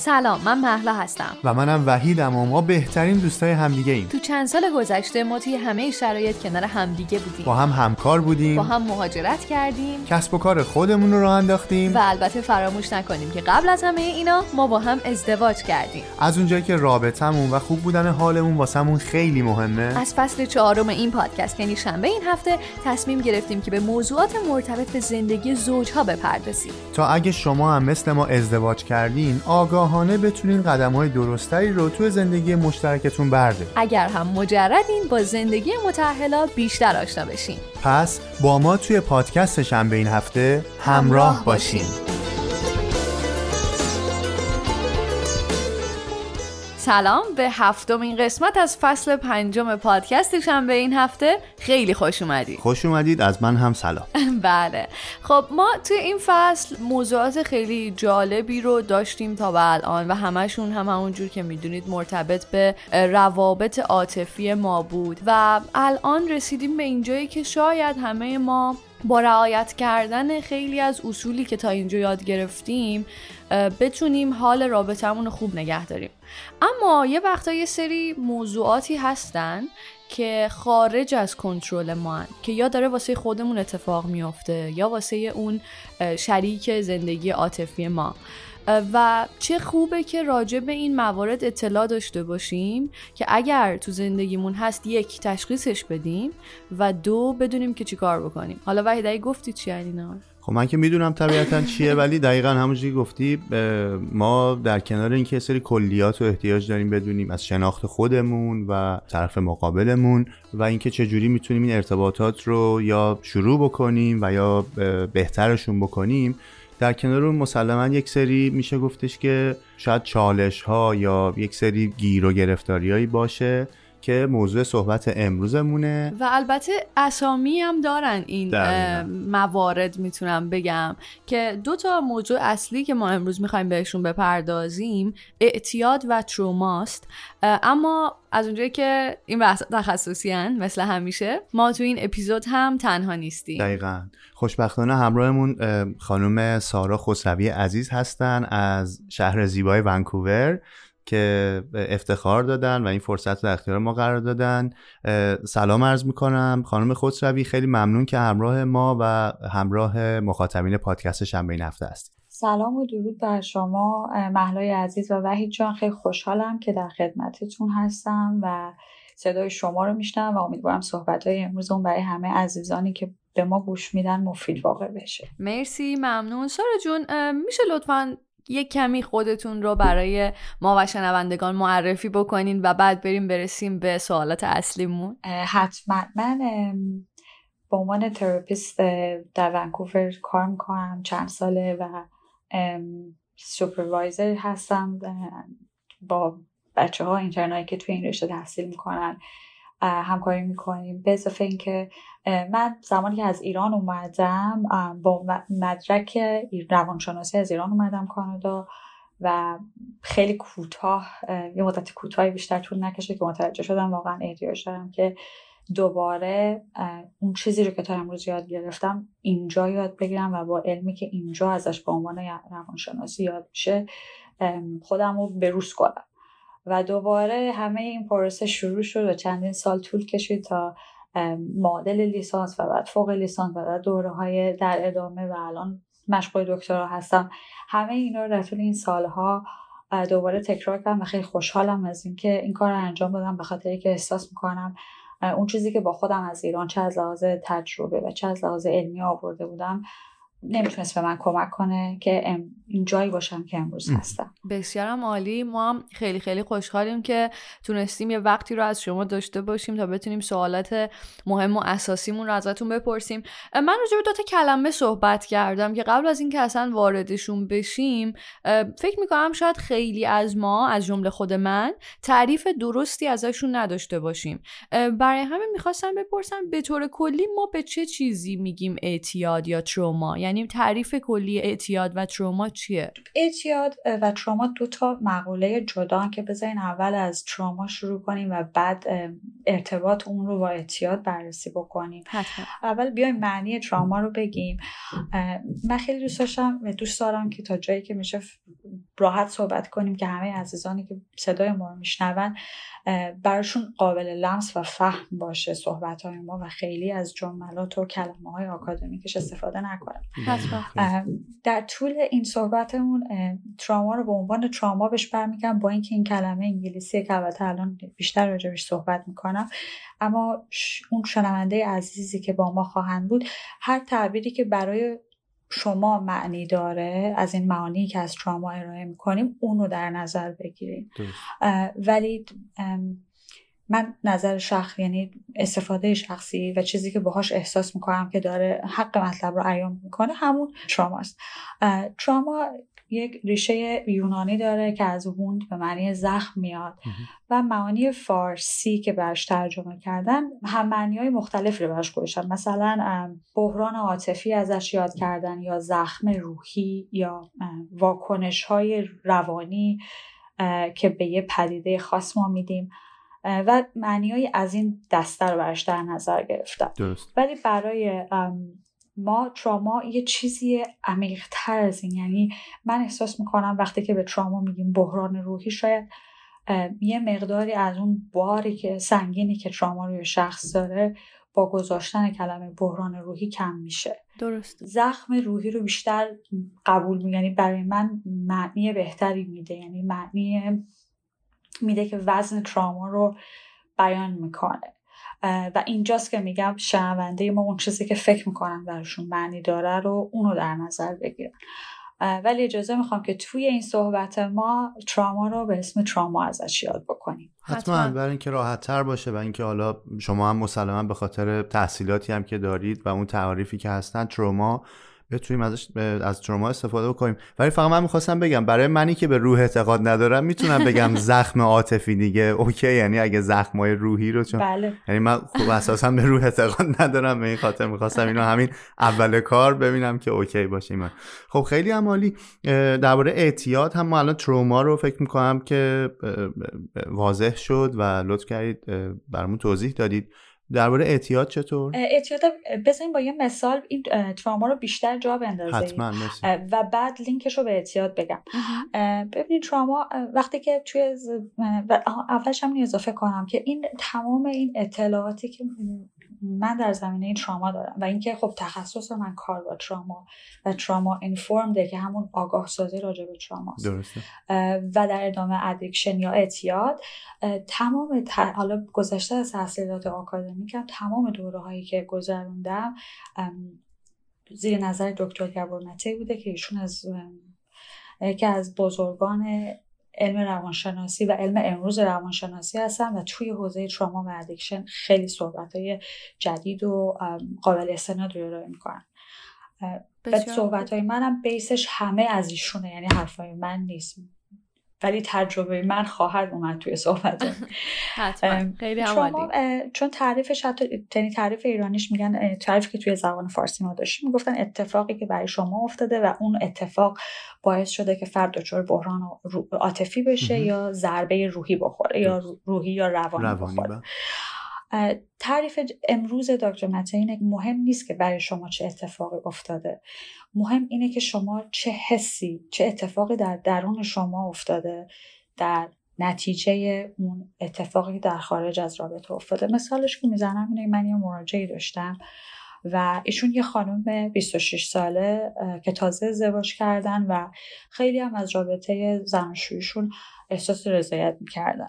سلام، من مهلا هستم و منم وحیدم و ما بهترین دوستای همدیگه ایم. تو چند سال گذشته ما توی همه شرایط کنار همدیگه بودیم، با هم همکار بودیم، با هم مهاجرت کردیم، کسب و کار خودمون رو راه انداختیم و البته فراموش نکنیم که قبل از همه اینا ما با هم ازدواج کردیم. از اونجایی که رابطمون و خوب بودن حالمون واسمون خیلی مهمه، از فصل 4 این پادکست یعنی شنبه این هفته تصمیم گرفتیم که به موضوعات مرتبط به زندگی زوجها بپردازیم تا اگه شما هم مثل ما ازدواج کردین آگاهانه بتونین قدم‌های درستری رو تو زندگی مشترکتون بردارین. اگر هم مجردین با زندگی متأهلا بیشتر آشنا بشین. پس با ما توی پادکست شنبه این هفته همراه باشین. سلام به 7مین قسمت از فصل 5 پادکست شنبه این هفته. خیلی خوش اومدید. خوش اومدید، از من هم سلام. بله، خب ما توی این فصل موضوعات خیلی جالبی رو داشتیم تا به الان و همشون همونجور که میدونید مرتبط به روابط عاطفی ما بود و الان رسیدیم به اینجایی که شاید همه ما با رعایت کردن خیلی از اصولی که تا اینجا یاد گرفتیم بتونیم حال رابطمون رو خوب نگه داریم. اما یه وقتا یه سری موضوعاتی هستن که خارج از کنترل ما هن، که یا داره واسه خودمون اتفاق میفته یا واسه اون شریک زندگی عاطفی ما، و چه خوبه که راجع به این موارد اطلاع داشته باشیم که اگر تو زندگیمون هست یک تشخیصش بدیم و دو بدونیم که چی کار بکنیم. حالا وحید گفتی چی اینا؟ خب من که میدونم طبیعتاً چیه، ولی دقیقاً همونجوری گفتی ما در کنار اینکه سری کلیات رو احتیاج داریم بدونیم از شناخت خودمون و طرف مقابلمون و اینکه چجوری میتونیم این ارتباطات رو یا شروع بکنیم و یا بهترشون بکنیم، در کنار اون مسلماً یک سری میشه گفتش که شاید چالش ها یا یک سری گیر و گرفتاریایی باشه که موضوع صحبت امروزمونه و البته اسامی هم دارن این موارد. میتونم بگم که 2 موضوع اصلی که ما امروز میخوایم بهشون بپردازیم اعتیاد و تروماست، اما از اونجایی که این بحث تخصصی هن مثل همیشه ما تو این اپیزود هم تنها نیستیم. دقیقاً. خوشبختانه همراهمون خانم سارا خسروی عزیز هستن از شهر زیبای ونکوور که افتخار دادن و این فرصت رو در اختیار ما قرار دادن. سلام عرض میکنم خانم خسروی، خیلی ممنون که همراه ما و همراه مخاطبین پادکست شنبه این هفته هستید. سلام و درود بر شما مهلای عزیز و وحید جان، خیلی خوشحالم که در خدمتتون هستم و صدای شما رو میشنوم و امیدوارم صحبت‌های امروزمون برای همه عزیزانی که به ما گوش میدن مفید واقع بشه. مرسی، ممنون. سارا جون میشه لطفاً یک کمی خودتون رو برای ما و شنوندگان معرفی بکنین و بعد برسیم به سوالات اصلیمون؟ حتما. من به عنوان تراپیست در ونکوور کار میکنم چند ساله و سوپروایزر هستم با بچه ها اینترنایی که توی این رشته تحصیل میکنن همکاری میکنیم. به اضافه این که من زمانی که از ایران اومدم با مدرک روانشناسی از ایران اومدم کانادا و خیلی کوتاه، یه مدت کوتاهی بیشتر طول نکشید که متوجه شدم واقعا احتیاج دارم که دوباره اون چیزی رو که تا امروز یاد گرفتم اینجا یاد بگیرم و با علمی که اینجا ازش به عنوان روانشناسی یاد میشه خودم رو بروز کنم. و دوباره همه این پروسه شروع شد و چندین سال طول کشید تا معادل لیسانس و بعد فوق لیسانس و بعد دوره‌های در ادامه و الان مشغول دکترا هستم. همه اینا رو در طول این سالها دوباره تکرار کردم و خیلی خوشحالم از اینکه این کار رو انجام دادم، به خاطری که احساس میکنم اون چیزی که با خودم از ایران چه از لحاظ تجربه و چه از لحاظ علمی آورده بودم نمیتونست به من کمک کنه که این جایی باشم که امروز هستم. بسیارم عالی. ما هم خیلی خیلی خوشحالیم که تونستیم یه وقتی رو از شما داشته باشیم تا بتونیم سوالات مهم و اساسیمون رو ازتون بپرسیم. من راجع به 2 کلمه صحبت کردم که قبل از اینکه اصلا واردشون بشیم فکر میکنم شاید خیلی از ما از جمله خود من تعریف درستی ازشون نداشته باشیم. برای همین میخواستم بپرسم به طور کلی ما به چه چیزی میگیم اعتیاد یا تروما؟ یعنی تعریف کلی اعتیاد و تروما چیه؟ اعتیاد و تروما تراما 2 تا مقوله جدا که بذارین اول از تراما شروع کنیم و بعد ارتباط اون رو با اعتیاد بررسی بکنیم. حتما. اول بیایم معنی تراما رو بگیم. من خیلی دوست دارم که تا جایی که میشه راحت صحبت کنیم که همه عزیزانی که صدای ما رو میشنون براشون قابل لمس و فهم باشه صحبت‌های ما و خیلی از جملات و کلمه‌های آکادمیکش استفاده نکنم. در طول این صحبتمون تراما رو به عنوان تراما بهش برمیگردم، با اینکه این کلمه انگلیسیه که البته الان بیشتر راجعش صحبت میکنم، اما اون شنونده عزیزی که با ما خواهند بود، هر تعبیری که برای شما معنی داره از این معانی که از تراما ارائه میکنیم اونو در نظر بگیریم. ولی من نظر شخصی، یعنی استفاده شخصی و چیزی که باهاش احساس میکنم که داره حق مطلب رو بیان میکنه همون تراماست. تراما یک ریشه یونانی داره که از ووند به معنی زخم میاد و معانی فارسی که برش ترجمه کردن هم معنی‌های مختلفی رو برش گذاشتن. مثلا بحران عاطفی ازش یاد کردن یا زخم روحی یا واکنش‌های روانی که به یه پدیده خاص ما میدیم و معنی‌های از این دسته رو برش در نظر گرفتن. درست. ولی برای ما تراما یه چیزی عمیق‌تر از این، یعنی من احساس میکنم وقتی که به تراما میگیم بحران روحی، شاید یه مقداری از اون باری که سنگینی که تراما روی شخص داره با گذاشتن کلمه بحران روحی کم میشه. درست. زخم روحی رو بیشتر قبول می‌کنم، یعنی برای من معنی بهتری میده، یعنی معنی میده که وزن تراما رو بیان میکنه و اینجاست که میگم شنونده ما اون چیزی که فکر میکنن براشون معنی داره رو اونو در نظر بگیرن. ولی اجازه میخوام که توی این صحبت ما تراما رو به اسم تراما ازش یاد بکنیم. حتما برای اینکه راحت تر باشه و اینکه حالا شما هم مسلما به خاطر تحصیلاتی هم که دارید و اون تعاریفی که هستن تراما بتونیم از تراما استفاده بکنیم. ولی فقط من میخواستم بگم برای منی که به روح اعتقاد ندارم میتونم بگم زخم عاطفی دیگه اوکی، یعنی اگه زخمای روحی رو چون بله. یعنی من خب اساسا به روح اعتقاد ندارم، به این خاطر میخواستم اینو همین اول کار ببینم که اوکی باشه. من خب خیلی عالی. درباره اعتیاد هم ما الان تراما رو فکر میکنم که واضح شد و لطف کردید برامون توضیح دادید. درباره اعتیاد چطور؟ اعتیاد بزنیم با یه مثال این تراما رو بیشتر جا بندازیم. حتما و بعد لینکش رو به اعتیاد بگم. ببینید تراما وقتی که توی اولش هم اضافه کنم که این تمام این اطلاعاتی که من در زمینه این تراما دارم و اینکه خب تخصص من کار با تراما و تراما اینفورمده که همون آگاه سازی راجع به تراماست. درسته. و در ادامه ادیکشن یا اعتیاد تمام حالا گذشته از تحصیلات آکادمیکم تمام دوره‌هایی که گذروندم زیر نظر دکتر گبورنته بوده که ایشون از بزرگان علم روانشناسی و علم امروز روانشناسی هستن و توی حوزه تراما و ادیکشن خیلی صحبت‌های جدید و قابل استناد رو ارائه می‌کنن. و صحبت‌های منم بیسش همه از ایشونه، یعنی حرفای من نیست ولی تجربه من خواهد اومد توی صحبت. حتما. خیلی عالی. چون تعریفش حتی تعریف ایرانیش میگن، تعریفی که توی زبان فارسی ما داشتیم میگفتن اتفاقی که برای شما افتاده و اون اتفاق باعث شده که فرد دچار بحران عاطفی بشه یا ضربه روحی بخوره یا روحی یا روانی بخوره. تعریف امروز دکتر مته اینه که مهم نیست که برای شما چه اتفاقی افتاده، مهم اینه که شما چه حسی، چه اتفاقی در درون شما افتاده در نتیجه اون اتفاقی در خارج از رابطه افتاده. مثالش که میزنم اینه، من یه مراجعی داشتم و ایشون یه خانم 26 ساله که تازه ازدواج کردن و خیلی هم از رابطه زناشوییشون احساس رضایت میکردن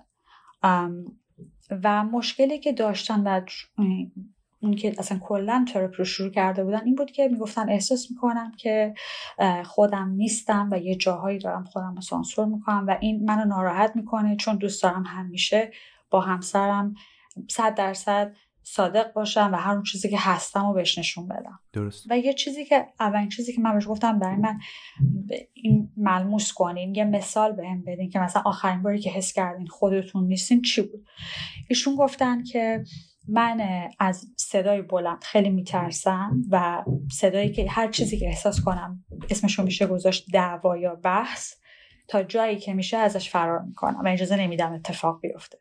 و مشکلی که داشتن و اون که اصلا کلن تراپی رو شروع کرده بودن این بود که میگفتن احساس میکنم که خودم نیستم و یه جاهایی دارم خودم رو سانسور میکنم و این منو ناراحت میکنه چون دوست دارم همیشه با همسرم 100% صادق باشم و هر اون چیزی که هستم رو بهش نشون بدم. درست. و یه چیزی که اولین چیزی که من بهش گفتم برای من این ملموس کنین، یه مثال بهم بدین که مثلا آخرین باری که حس کردین خودتون نیستین چی بود. ایشون گفتن که من از صدای بلند خیلی میترسم و صدایی که هر چیزی که احساس کنم اسمشو میشه گذاشت دعوا یا بحث تا جایی که میشه ازش فرار میکنم و اجازه نمیدم اتفاق بیفته.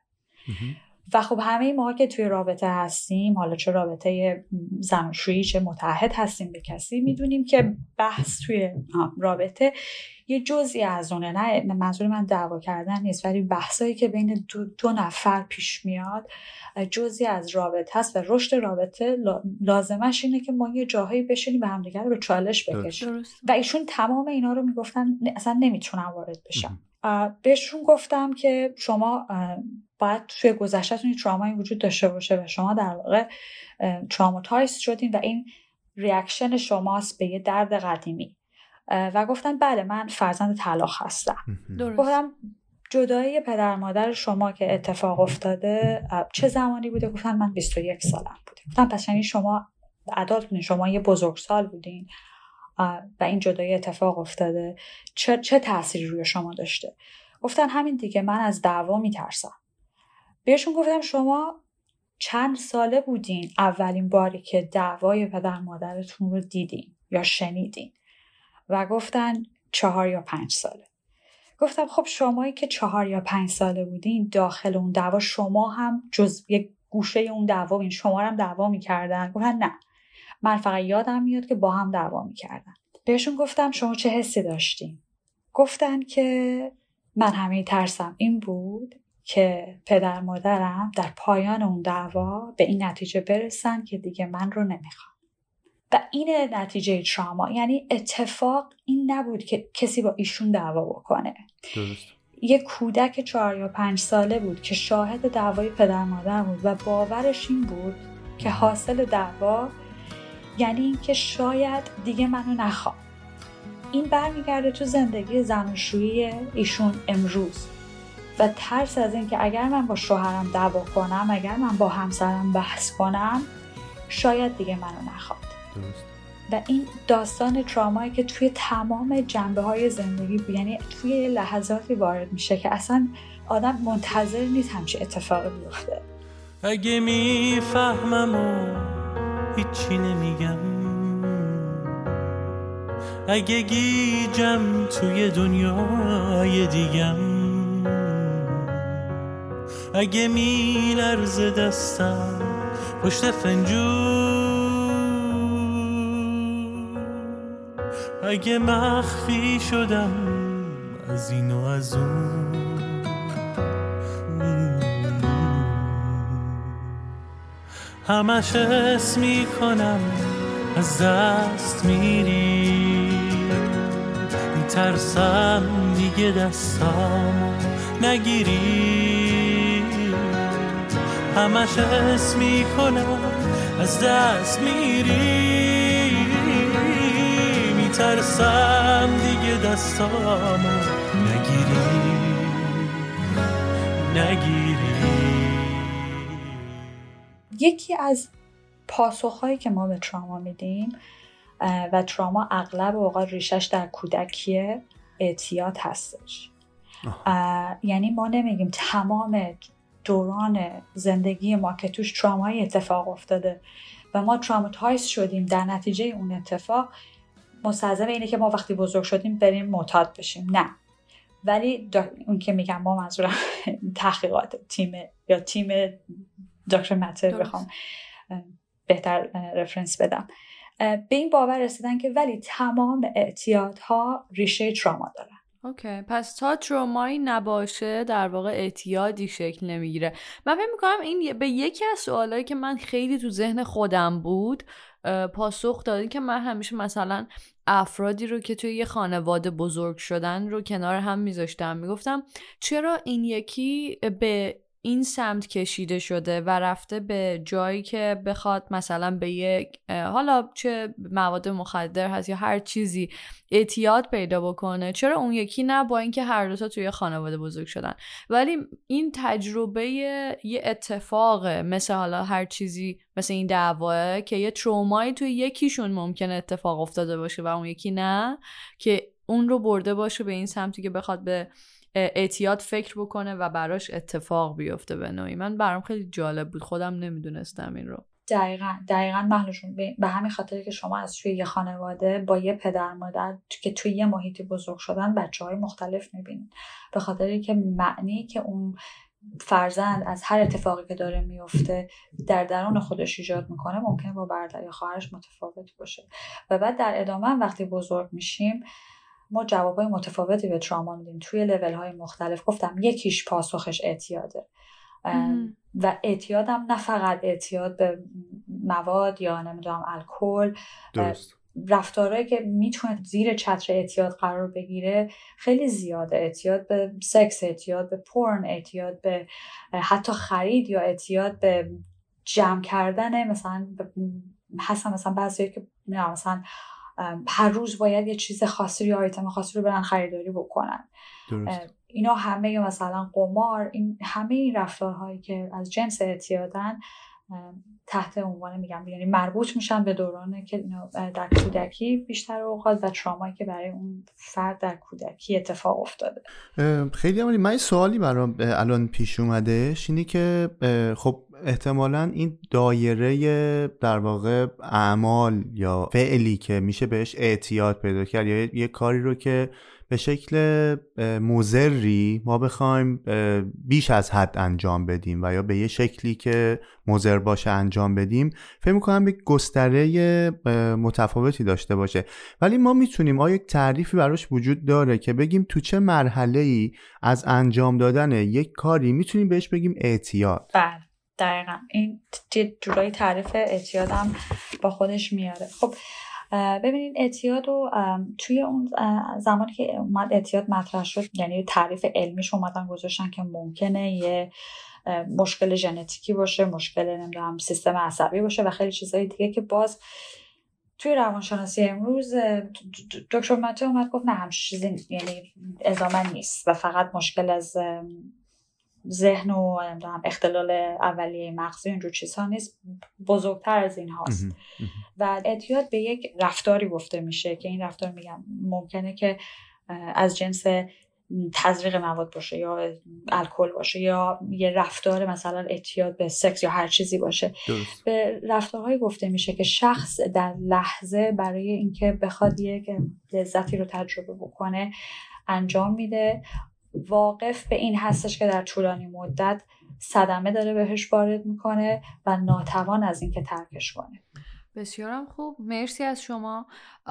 و خب همه ما که توی رابطه هستیم، حالا چه رابطه زناشویی چه متعهد هستیم به کسی، میدونیم که بحث توی رابطه یه جزئی از اونه. نه منظور من دعوا کردن نیست، ولی بحثایی که بین دو نفر پیش میاد جزئی از رابطه هست و رشد رابطه لازمش اینه که ما یه جاهایی بشینیم و همدیگر رو به چالش بکشیم. و ایشون تمام اینا رو میگفتن اصلا نمیتونم وارد بشم. بهشون گفتم که شما باید توی گذشته‌تون یه ترامایی وجود داشته باشه و شما در واقع تراماتایز شدین و این ریاکشن شماست به یه درد قدیمی. و گفتن بله من فرزند طلاق هستم. گفتم جدایی پدر مادر شما که اتفاق افتاده چه زمانی بوده؟ گفتن من 21 سالم بوده. گفتم پس یعنی شما عدالت بودین، شما یه بزرگسال بودین و این جدایی اتفاق افتاده. چه تأثیری روی شما داشته؟ گفتن همین دیگه، من از دعوا میترسم. بهشون گفتم شما چند ساله بودین اولین باری که دعوای پدر مادرتون رو دیدین یا شنیدین؟ و گفتن 4 یا 5 ساله. گفتم خب شمایی که 4 یا 5 ساله بودین داخل اون دعوا شما هم جز یک گوشه اون دعوا بودین، شما هم دعوا میکردن؟ گفتن نه، من فقط یادم میاد که با هم دعوا میکردن. بهشون گفتم شما چه حسی داشتین؟ گفتن که من همه ترسم این بود که پدر مادرم در پایان اون دعوا به این نتیجه برسن که دیگه من رو نمیخوان. و این نتیجه تراما. یعنی اتفاق این نبود که کسی با ایشون دعوا بکنه. درست. یک کودک 4 یا 5 ساله بود که شاهد دعوای پدر مادر بود و باورش این بود که حاصل دعوا یعنی این که شاید دیگه منو نخواد. این برمیگرده تو زندگی زناشویی ایشون امروز و ترس از این که اگر من با شوهرم دعوا کنم، اگر من با همسرم بحث کنم، شاید دیگه منو نخواد. درست. و این داستان ترامایی که توی تمام جنبه‌های زندگی یعنی توی لحظاتی وارد میشه که اصلا آدم منتظر نیست همچین اتفاقی بیفته. اگه میفهمم و هیچی نمیگم، اگه گیجم توی دنیای دیگم، اگه میلرزه دستم پشت فنجون، اگه مخفی شدم از این و از اون، همش حس میکنم از دست میری، میترسم دیگه دستامو نگیری، همش حس میکنم از دست میری، میترسم دیگه دستامو نگیری. یکی از پاسخهایی که ما به تراما میدیم و تراما اغلب اوقات ریشش در کودکیه، اعتیاد هستش. یعنی ما نمیگیم تمام دوران زندگی ما که توش ترامایی اتفاق افتاده و ما تراماتایز شدیم در نتیجه اون اتفاق، مستلزم اینه که ما وقتی بزرگ شدیم بریم معتاد بشیم. نه، ولی اون که میگم ما منظورم تحقیقات تیم دکتر متر بخوام بهتر رفرنس بدم، به این باور رسیدن که ولی تمام اعتیادها ریشه تراما دارن. اوکی، پس تا ترومایی نباشه در واقع اعتیادی شکل نمیگیره. من فکر میکنم این به یکی از سوالایی که من خیلی تو ذهن خودم بود پاسخ دادی که من همیشه مثلا افرادی رو که توی یه خانواده بزرگ شدن رو کنار هم میذاشتم، میگفتم چرا این یکی به این سمت کشیده شده و رفته به جایی که بخواد مثلا به یک حالا چه مواد مخدر هست یا هر چیزی اعتیاد پیدا بکنه، چرا اون یکی نه، با اینکه هر دو تا توی خانواده بزرگ شدن. ولی این تجربه یه اتفاقه، مثل حالا هر چیزی مثل این دعواه که یه ترومایی توی یکیشون ممکنه اتفاق افتاده باشه و اون یکی نه، که اون رو برده باشه به این سمتی که بخواد به اعتیاد فکر بکنه و براش اتفاق بیفته به نوعی. من برام خیلی جالب بود، خودم نمیدونستم این رو. دقیقاً محلشون به همین خاطر که شما از توی یه خانواده با یه پدر مادر که توی یه محیطی بزرگ شدن بچه‌های مختلف می‌بینید، به خاطر که معنی که اون فرزند از هر اتفاقی که داره میفته در درون خودش ایجاد میکنه ممکنه با برادر یا خواهرش متفاوت باشه. و بعد در ادامه هم وقتی بزرگ میشیم ما جوابای متفاوتی به تراما میدیم توی لول‌های مختلف. گفتم یکیش پاسخش اعتیاده و اعتیادم نه فقط اعتیاد به مواد یا نمیدونم الکل، رفتارهایی که میتونه زیر چتر اعتیاد قرار بگیره خیلی زیاده. اعتیاد به سکس، اعتیاد به پورن، اعتیاد به حتی خرید یا اعتیاد به جمع کردن، مثلا بعضی که مثلا هر روز باید یه چیز خاصی یا آیتم خاصی رو برن خریداری بکنن. اینا همه یا مثلا قمار، همه این رفتارهایی که از جنس اعتیادن تحت عنوان میگم یعنی مربوط میشن به دورانه که در کودکی بیشتر اوقات و ترامایی که برای اون فرد در کودکی اتفاق افتاده. خیلی عالی. من سوالی برام الان پیش اومدهش اینی که خب احتمالاً این دایره در واقع اعمال یا فعلی که میشه بهش اعتیاد پیدا کرد یا یه کاری رو که به شکل مضری ما بخوایم بیش از حد انجام بدیم و یا به یه شکلی که مضر باشه انجام بدیم، فکر می‌کنم یک گستره متفاوتی داشته باشه. ولی ما میتونیم یک تعریفی براش وجود داره که بگیم تو چه مرحله‌ای از انجام دادن یک کاری میتونیم بهش بگیم اعتیاد؟ بله دقیقاً این جورایی تعریف اعتیاد هم با خودش میاره. خب ببینید اعتیاد رو توی اون زمانی که اومد اعتیاد مطرح شد، یعنی تعریف علمیش اومدن گذاشتن که ممکنه یه مشکل ژنتیکی باشه، مشکل نمیدونم سیستم عصبی باشه و خیلی چیزهای دیگه که باز توی روانشناسی امروز دکتر مته اومد گفت نه همچین چیزی یعنی الزاما نیست و فقط مشکل از ذهن و اختلال اولیه مغزی اینجور چیزها نیست، بزرگتر از این هاست. و اعتیاد به یک رفتاری گفته میشه که این رفتار میگم ممکنه که از جنس تزریق مواد باشه یا الکل باشه یا یه رفتار مثلا اعتیاد به سکس یا هر چیزی باشه. به رفتارهایی گفته میشه که شخص در لحظه برای اینکه بخواد یک لذتی رو تجربه بکنه انجام میده، واقف به این هستش که در طولانی مدت صدمه داره بهش وارد میکنه و ناتوان از این که ترکش کنه. بسیارم خوب، مرسی از شما.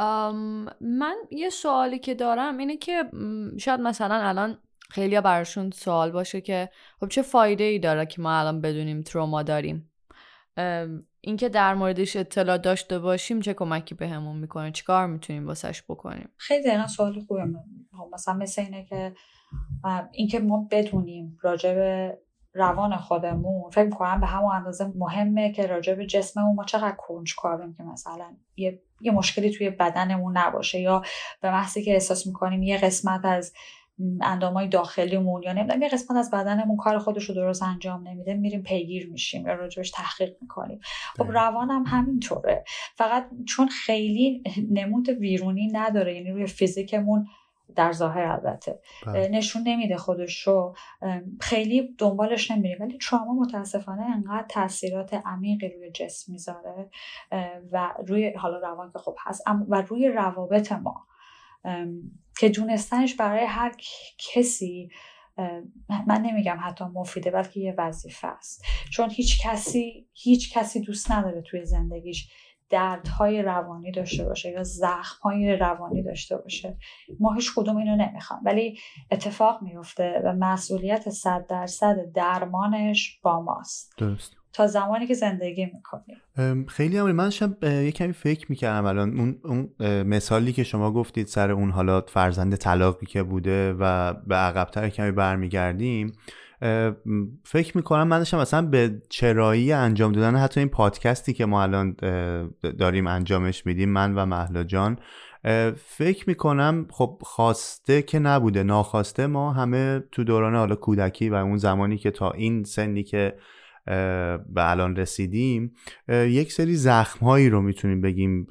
من یه سوالی که دارم اینه که شاید مثلا الان خیلی براشون سوال باشه که خب چه فایده ای داره که ما الان بدونیم تروما داریم؟ این که در موردش اطلاع داشته باشیم چه کمکی بهمون میکنه؟ چیکار میتونیم واسش بکنیم؟ خیلی دقیقا سوال خوبه. مثلا مثل اینه که اینکه ما بدونیم راجع به روان خودمون، فکر می‌کنم به همون اندازه مهمه که راجع به جسممون ما چقدر کنجکاویم که مثلا یه مشکلی توی بدنمون نباشه یا به محضی که احساس می‌کنیم یه قسمت از اندامای داخلیمون یا نمیدونم یه قسمت از بدنمون کار خودش رو درست انجام نمیده میریم پیگیر میشیم یا راجعش تحقیق میکنیم. خب روانم همینطوره، فقط چون خیلی نمود بیرونی نداره، یعنی روی فیزیکمون در ظاهر البته نشون نمیده خودش رو، خیلی دنبالش نمیریم، ولی تراما متاسفانه انقدر تاثیرات عمیقی روی جسم میذاره و روی حالا روان که خب هست و روی روابط ما که دونستنش برای هر کسی من نمیگم حتی مفیده بلکه یه وظیفه است، چون هیچ کسی دوست نداره توی زندگیش دردهای روانی داشته باشه یا زخمهای روانی داشته باشه. ما هیچ کدوم اینو نمیخوام، ولی اتفاق میفته و مسئولیت 100% درمانش با ماست. درست. تا زمانی که زندگی میکنیم. خیلی عالی. من شب یه کمی فکر میکردم الان اون مثالی که شما گفتید سر اون حالا فرزند طلاقی که بوده و به عقب‌تر کمی برمیگردیم، فکر میکنم من داشتم مثلا به چرایی انجام دادن حتی این پادکستی که ما الان داریم انجامش میدیم من و مهلا جان، فکر میکنم خب خواسته که نبوده، ناخواسته ما همه تو دوران حالا کودکی و اون زمانی که تا این سنی که به الان رسیدیم، یک سری زخم‌هایی رو میتونیم بگیم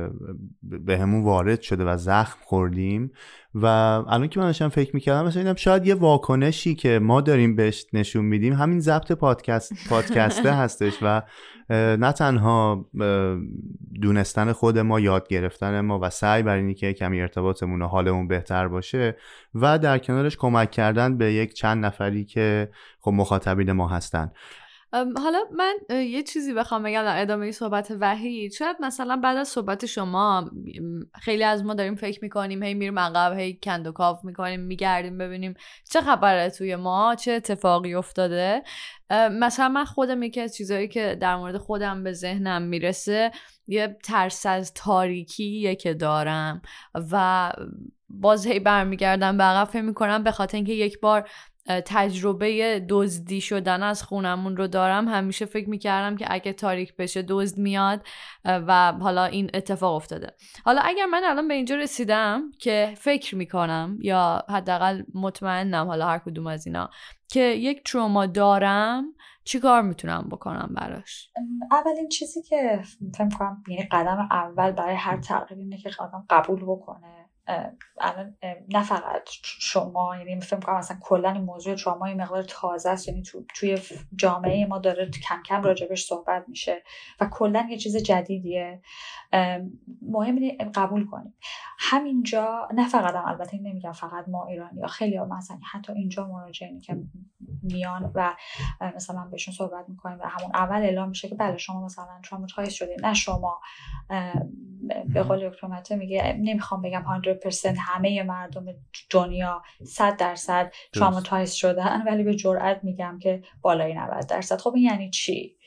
به همون وارد شده و زخم خوردیم و الان که من داشتم فکر میکردم مثلا اینم شاید یه واکنشی که ما داریم بهش نشون میدیم همین ضبط پادکسته هستش و نه تنها دونستن خود ما، یاد گرفتن ما و سعی بر اینی که کمی ارتباطمون و حالمون بهتر باشه و در کنارش کمک کردن به یک چند نفری که خب مخاطبین ما هستن. حالا من یه چیزی بخوام بگم در ادامه صحبت وحید، شاید مثلا بعد از صحبت شما خیلی از ما داریم فکر میکنیم هی میریم عقب، هی کند و کاف میکنیم، میگردیم ببینیم چه خبره توی ما، چه اتفاقی افتاده. مثلا من خودم یکی از چیزایی که در مورد خودم به ذهنم میرسه یه ترس از تاریکیه که دارم و باز هی برمیگردم به عقب، فکر میکنم به خاطر اینکه یک بار تجربه دزدی شدن از خونمون رو دارم، همیشه فکر میکردم که اگه تاریک بشه دزد میاد و حالا این اتفاق افتاده. حالا اگر من الان به اینجا رسیدم که فکر میکنم یا حداقل مطمئنم، حالا هر کدوم از اینا، که یک تروما دارم، چی کار میتونم بکنم براش؟ اولین چیزی که فکر کنم یعنی قدم اول برای هر تغییر اینه که آدم قبول بکنه. الان نه فقط شما، یعنی فکر کنم اصلا کلا این موضوع تروما یه مقدار تازه است، یعنی توی جامعه ما داره کم کم راجبش صحبت میشه و کلا یه چیز جدیدیه. مهمه قبول کنیم. همینجا نه فقط البته نمیگم فقط ما ایرانی‌ها، خیلی‌ها مثلا حتی اینجا مراجعینی که میان و مثلا بهشون صحبت میکنیم و همون اول اعلام میشه که بله شما مثلا تروماتایز شدید. نه شما، به قول دکتر مته میگه، نمیخوام بگم 100% همه مردم دنیا 100% تروماتایز شدن، ولی به جرئت میگم که بالای 90%. خب این یعنی چی؟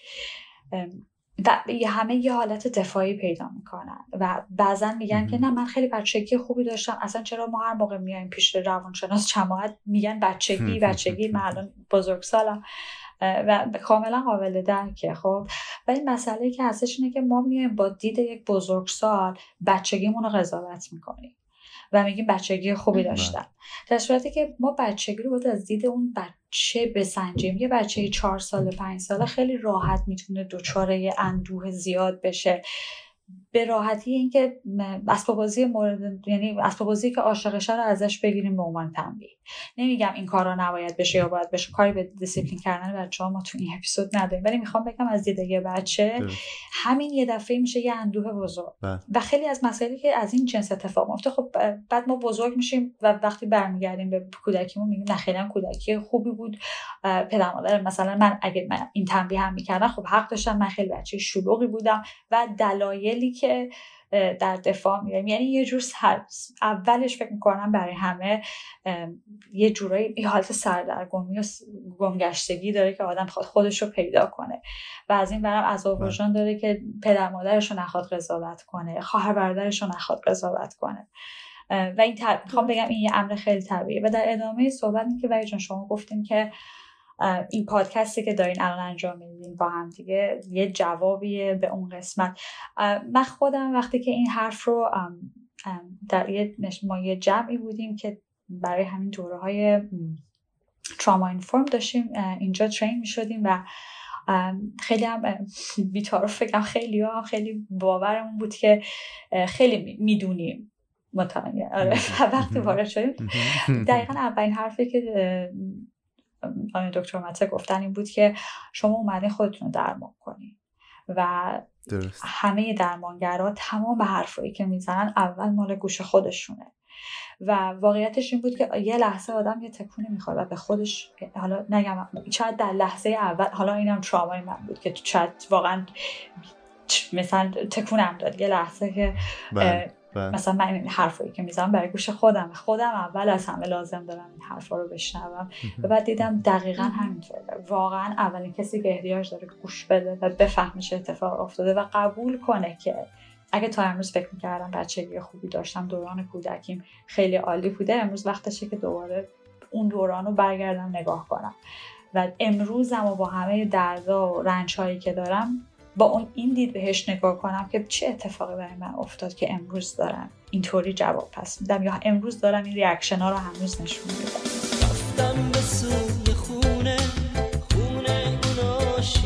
و همه یه حالت دفاعی پیدا میکنن و بعضا میگن که نه من خیلی بچگی خوبی داشتم، اصلا چرا ما هر موقع میایم پیش روانشناس جماعت میگن بچگی من الان بزرگسالم و کاملا قابل درکه. خب ولی مسئله که هستش اینه که ما میایم با دید یک بزرگسال بچگیمون رو قضاوت میکنیم و میگیم بچگی خوبی داشتم، در صورتی که ما بچگی رو باید از دید اون بچه بسنجیم. یه بچه 4 ساله 5 ساله خیلی راحت میتونه دچار یه اندوه زیاد بشه، به راحتی اینکه اسباب بازی یعنی اسباب بازی که عاشقشه رو ازش بگیریم به عنوان تنبیه. نمیگم این کارا نباید بشه یا باید بشه، کاری به دیسیپلین کردن بچه‌ها ما تو این اپیزود نداریم، ولی میخوام بگم از دید یه بچه همین یه دفعه میشه یه اندوه بزرگ و خیلی از مسائلی که از این جنس اتفاق میفته. خب بعد ما بزرگ میشیم و وقتی برمیگردیم به کودکیمون میگیم نه خیلی کودکی خوبی بود، پدر مادر مثلا من اگه من این تنبیه هم میکردن خب حق داشتم، من خیلی بچه شلوغی بودم و دلایلی که در دفاع میرم. یعنی یه جور اولش فکر میکنم برای همه یه جورایی یه حالت سردرگمی و گمگشتگی داره که آدم خودش رو پیدا کنه و از این برم عذاب وجدان داره که پدر مادرش رو نخواد قضاوت کنه، خواهر برادرش رو نخواد قضاوت کنه و این میخوام بگم این یه امر خیلی طبیعیه. و در ادامه صحبت این که وحید جان شما گفتین که این پادکستی که دارین الان انجام میدین با هم دیگه یه جوابیه به اون قسمت. من خودم وقتی که این حرف رو در ما یه جمعی بودیم که برای همین دوره‌های تراما اینفورم داشتیم اینجا ترین میشدیم و خیلی هم بی‌طرف فکرم خیلی باورمون بود که خیلی میدونیم مطمئنه. آره وقتی وارد شدیم دقیقاً اولین حرفی که دکتر مته گفتن این بود که شما اومدین خودتون رو درمان کنین و درست. همه درمانگرها تمام حرفایی که میزنن اول مال گوش خودشونه و واقعیتش این بود که یه لحظه آدم یه تکونی میخواد و به خودش، حالا نگم شاید در لحظه اول، حالا اینم ترامای من بود که شاید واقعا مثلا تکونم داد یه لحظه که مثلا من این حرفایی که میزنم برای گوش خودم اول از همه لازم دارم این حرفا رو بشنوم و بعد دیدم دقیقاً همینطوره. واقعا اولین کسی که احتیاج داره گوش بده و بفهمه چه اتفاق افتاده و قبول کنه که اگه تا امروز فکر می‌کردم بچگی خوبی داشتم، دوران کودکیم خیلی عالی بوده، امروز وقتشه که دوباره اون دوران رو برگردم نگاه کنم و امروزم و با همه دردا و رنج‌هایی که دارم با این دید بهش نگاه کنم که چه اتفاقی برای من افتاد که امروز دارم اینطوری جواب پس میدم یا امروز دارم این ریاکشن ها رو هنوز نشون میدم. رفتم به سوی خونه اون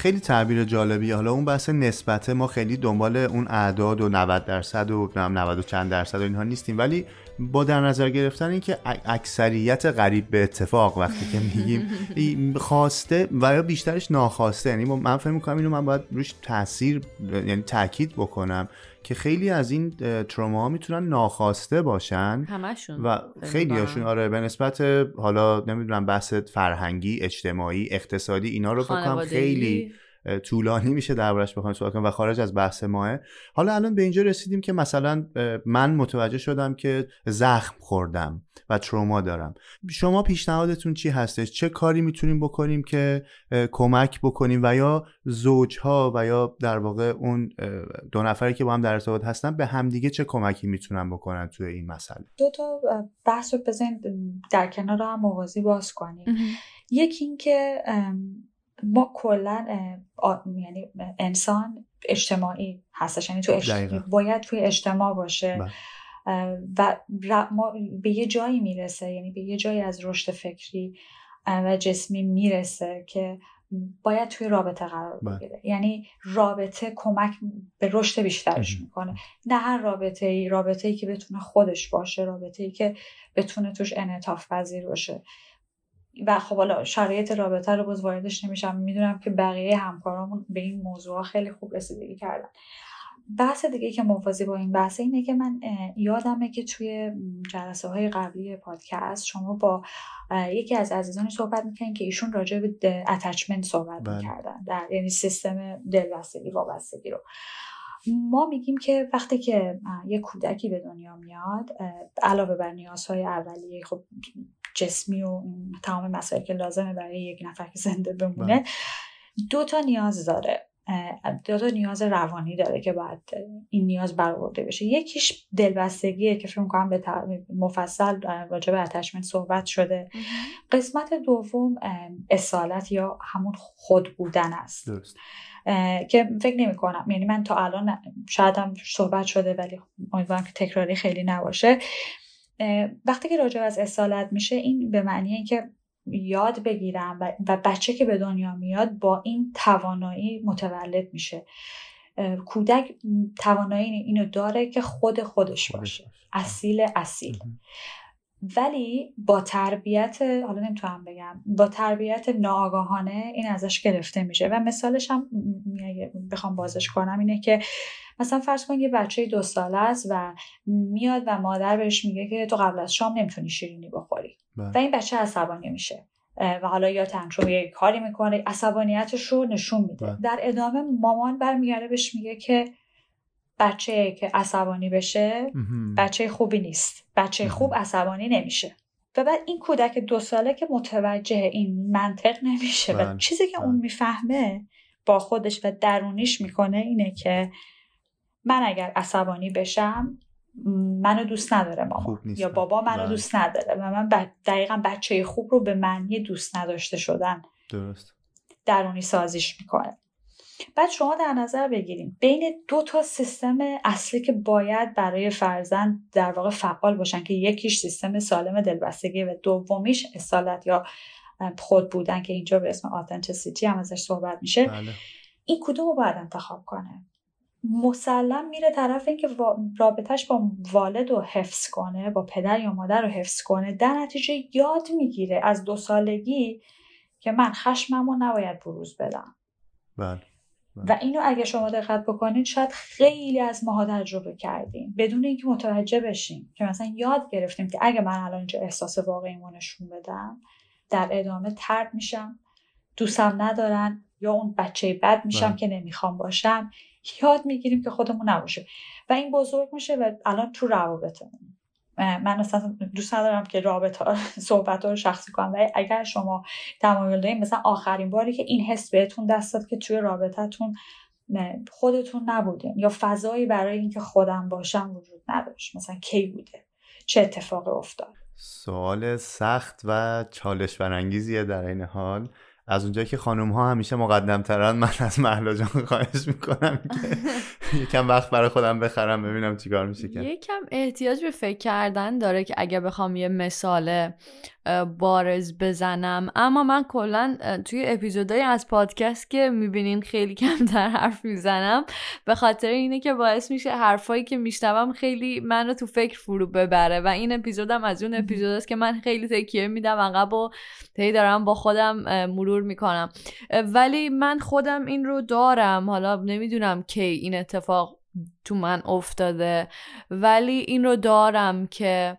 خیلی تعبیر جالبیه. حالا اون بحث نسبته، ما خیلی دنبال اون اعداد و 90% و 90 و چند درصد و اینها نیستیم، ولی با در نظر گرفتن این که اکثریت قریب به اتفاق وقتی که میگیم خواسته و یا بیشترش ناخواسته، یعنی من فکر می‌کنم اینو من باید روش یعنی تاکید بکنم که خیلی از این تروما میتونن ناخواسته باشن همشون و خیلی هاشون آره به نسبت حالا نمیدونم بحث فرهنگی، اجتماعی، اقتصادی اینا رو بکنم خیلی طولانی میشه دربارش بخوایم صحبت کنیم و خارج از بحث ماه. حالا الان به اینجا رسیدیم که مثلا من متوجه شدم که زخم خوردم و تروما دارم. شما پیشنهادتون چی هستش؟ چه کاری میتونیم بکنیم که کمک بکنیم و یا زوجها و یا در واقع اون دو نفری که با هم در ارتباط هستن به همدیگه چه کمکی میتونن بکنن توی این مسئله؟ دو تا بحث رو بزنید در کنار هم موازی باز کنیم. یکی این که ما کلا یعنی انسان اجتماعی هستش، یعنی باید توی اجتماع باشه و ما به یه جایی میرسه، یعنی به یه جایی از رشد فکری و جسمی میرسه که باید توی رابطه قرار بگیره. یعنی رابطه کمک به رشد بیشترش میکنه. نه هر رابطه‌ای که بتونه خودش باشه، رابطه‌ای که بتونه توش انعطاف پذیر باشه. و خب حالا شرایط رابطه رو باز واردش نمیشم، میدونم که بقیه همکارامون به این موضوع خیلی خوب رسیدگی کردن. بحث دیگه که موازی با این بحث اینه که من یادمه که توی جلسه های قبلی پادکست شما با یکی از عزیزانی صحبت میکنین که ایشون راجع به اتچمنت صحبت میکردن، یعنی سیستم دلبستگی وابستگی رو. ما میگیم که وقتی که یک کودکی به دنیا میاد، علاوه بر نیازهای اولیه خب جسمی و تمام مسائلی که لازمه برای یک نفر که زنده بمونه، 2 تا نیاز داره. 2 تا نیاز روانی داره که باید این نیاز برآورده بشه. یکیش دلبستگیه که فکر می‌کنم به مفصل راجع به اتچمنت صحبت شده. قسمت دوم اصالت یا همون خود بودن است. درست. که فکر نمی کنم، یعنی من تا الان شاید هم صحبت شده ولی امیدوارم که تکراری خیلی نباشه. وقتی که راجع از اصالت میشه، این به معنی این که یاد بگیرم و بچه که به دنیا میاد با این توانایی متولد میشه. کودک توانایی اینو داره که خودش باشه، اصیل. ولی با تربیت، حالا نمیتونم بگم، با تربیت ناآگاهانه این ازش گرفته میشه. و مثالش هم بخوام بازش کنم اینه که مثلا فرض کن یه بچه 2 ساله است و میاد و مادر بهش میگه که تو قبل از شام نمیتونی شیرینی بخوری و این بچه عصبانی میشه و حالا یا تنتروم یه کاری میکنه، عصبانیتش رو نشون میده. در ادامه مامان برمیگره بهش میگه که بچه که عصبانی بشه بچه خوبی نیست، بچه خوب عصبانی نمیشه. و بعد این کودک 2 ساله که متوجه این منطق نمیشه و چیزی که اون میفهمه با خودش و درونیش میکنه اینه که من اگر عصبانی بشم منو دوست نداره مامان یا بابا منو دوست نداره و من دقیقاً بچه خوب رو به معنی دوست نداشته شدن درست درونی سازیش میکنه. بعد شما در نظر بگیریم بین 2 تا سیستم اصلی که باید برای فرزند در واقع فعال باشن که یکیش سیستم سالم دلبستگی و دومیش اصالت یا خود بودن که اینجا به اسم آتنتیسیتی هم ازش صحبت میشه. این کدوم رو باید انتخاب کنه؟ مسلم میره طرف این که رابطش با والد رو حفظ کنه، با پدر یا مادر رو حفظ کنه. در نتیجه یاد میگیره از 2 سالگی که من خشممو نباید بروز بدم. و اینو اگه شما دقت بکنید شاید خیلی از ماها تجربه کردیم بدون اینکه متوجه بشیم که مثلا یاد گرفتیم که اگه من الان اینجا احساس واقعیمو نشون بدم در ادامه طرد میشم، دوستم ندارن یا اون بچه بد میشم که نمیخوام باشم. یاد میگیریم که خودمون نباشه و این بزرگ میشه و الان تو روابطمون من اصلا دوست ندارم که رابطه صحبت رو شخصی کنم ولی اگر شما تمایل دارین مثلا آخرین باری که این حس بهتون دست داد که توی رابطتون خودتون نبودین یا فضایی برای اینکه خودم باشم وجود نداشت، مثلا کی بوده، چه اتفاقی افتاد؟ سوال سخت و چالش برانگیزیه در این حال. از اونجایی که خانم ها همیشه مقدم ترن، من از مهلا جان خواهش میکنم که یکم وقت برای خودم بخرم ببینم چیکار میشه کرد. یکم احتیاج به فکر کردن داره که اگه بخوام یه مثال بارز بزنم، اما من کلا توی اپیزودهای از پادکست که میبینین خیلی کمتر حرف میزنم، به خاطر اینه که باعث میشه حرفایی که میشنوم خیلی من رو تو فکر فرو ببره و این اپیزودم از اون اپیزوداست که من خیلی تکیه میدم عقب و هی دارم با خودم مرور میکنم. ولی من خودم این رو دارم، حالا نمیدونم کی این اتفاق تو من افتاده، ولی این رو دارم که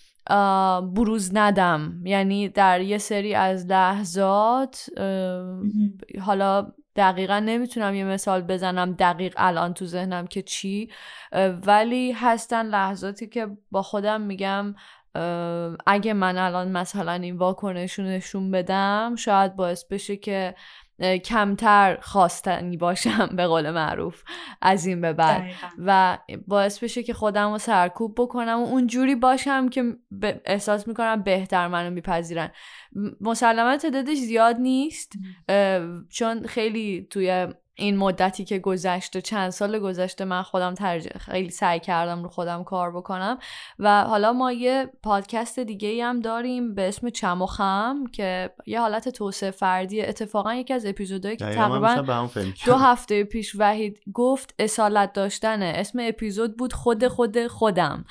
بروز ندم. یعنی در یه سری از لحظات، حالا دقیقا نمیتونم یه مثال بزنم دقیق الان تو ذهنم که چی، ولی هستن لحظاتی که با خودم میگم اگه من الان مثلا این واکنش رو نشون بدم شاید باعث بشه که کمتر خواستنی باشم به قول معروف از این به بعد و باعث بشه که خودم رو سرکوب بکنم و اونجوری باشم که احساس میکنم بهتر منو میپذیرن. مسلماً تعدادش زیاد نیست، چون خیلی توی این مدتی که گذشته، چند سال گذشته، من خودم خیلی سعی کردم رو خودم کار بکنم و حالا ما یه پادکست دیگه هم داریم به اسم چم و خم که یه حالت توسعه فردی. اتفاقا یکی از اپیزودهایی که تقریبا 2 هفته پیش وحید گفت اصالت داشتنه، اسم اپیزود بود خودم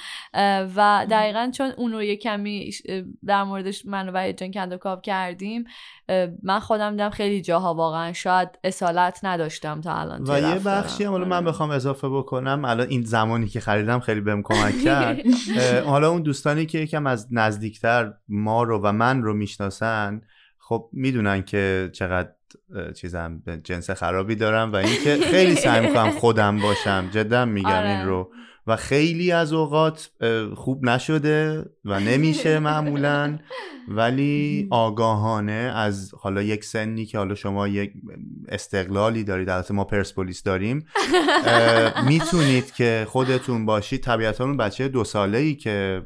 و دقیقا چون اون رو یه کمی در موردش من و وحید جان کندوکاو کردیم، من خودم دیدم خیلی جاها واقعا شاید اصالت نداشتم تا الان و یه بخشی هم حالا من بخوام اضافه بکنم، الان این زمانی که خریدم خیلی بهم کمک کرد. حالا اون دوستانی که یکم از نزدیکتر ما رو و من رو میشناسن خب میدونن که چقدر چیزم به جنس خرابی دارم و اینکه خیلی سعی میکنم خودم باشم، جدا میگم این رو، و خیلی از اوقات خوب نشده و نمیشه معمولاً، ولی آگاهانه از حالا یک سنی که حالا شما یک استقلالی دارید، البته ما پرسپولیس داریم، میتونید که خودتون باشید. طبیعتاً اون بچه 2 ساله‌ای که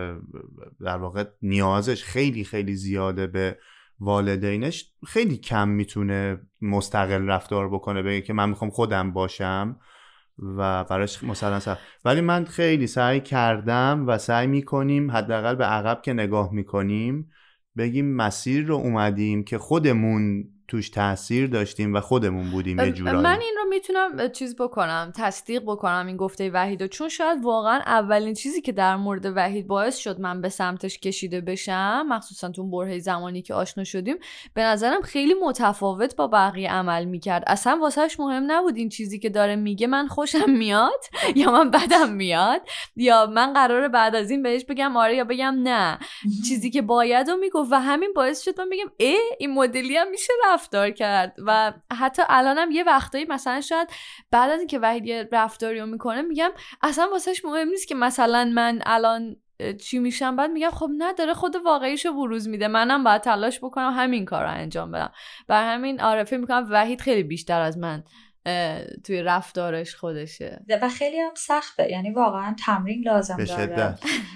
در واقع نیازش خیلی خیلی زیاده به والدینش، خیلی کم میتونه مستقل رفتار بکنه، بگه که من میخوام خودم باشم و براش مثلا ولی من خیلی سعی کردم و سعی میکنیم حداقل به عقب که نگاه میکنیم بگیم مسیر رو اومدیم که خودمون توش تأثیر داشتیم و خودمون بودیم یه جورایی. من این رو میتونم تصدیق بکنم این گفته وحیدو، چون شاید واقعا اولین چیزی که در مورد وحید باعث شد من به سمتش کشیده بشم، مخصوصا تو برهه زمانی که آشنا شدیم، به نظرم خیلی متفاوت با بقیه عمل میکرد. اصلا واسهش مهم نبود این چیزی که داره میگه من خوشم میاد یا من بدم میاد یا من قراره بعد از این بهش بگم آره یا بگم نه. چیزی که باید رو میگفت و همین باعث شد من بگم این مدلی هم میشه رفتار کرد. و حتی الانم یه وقتایی مثلا شاید بعد از اینکه وحید یه رفتاریو میکنه میگم اصلا واسهش مهم نیست که مثلا من الان چی میشم، بعد میگم خب نه، داره خود واقعیشو بروز میده، منم باید تلاش بکنم همین کار رو انجام بدم. بر همین فکر میکنم وحید خیلی بیشتر از من توی رفتارش خودشه و خیلی هم سخته، یعنی واقعا تمرین لازم داره.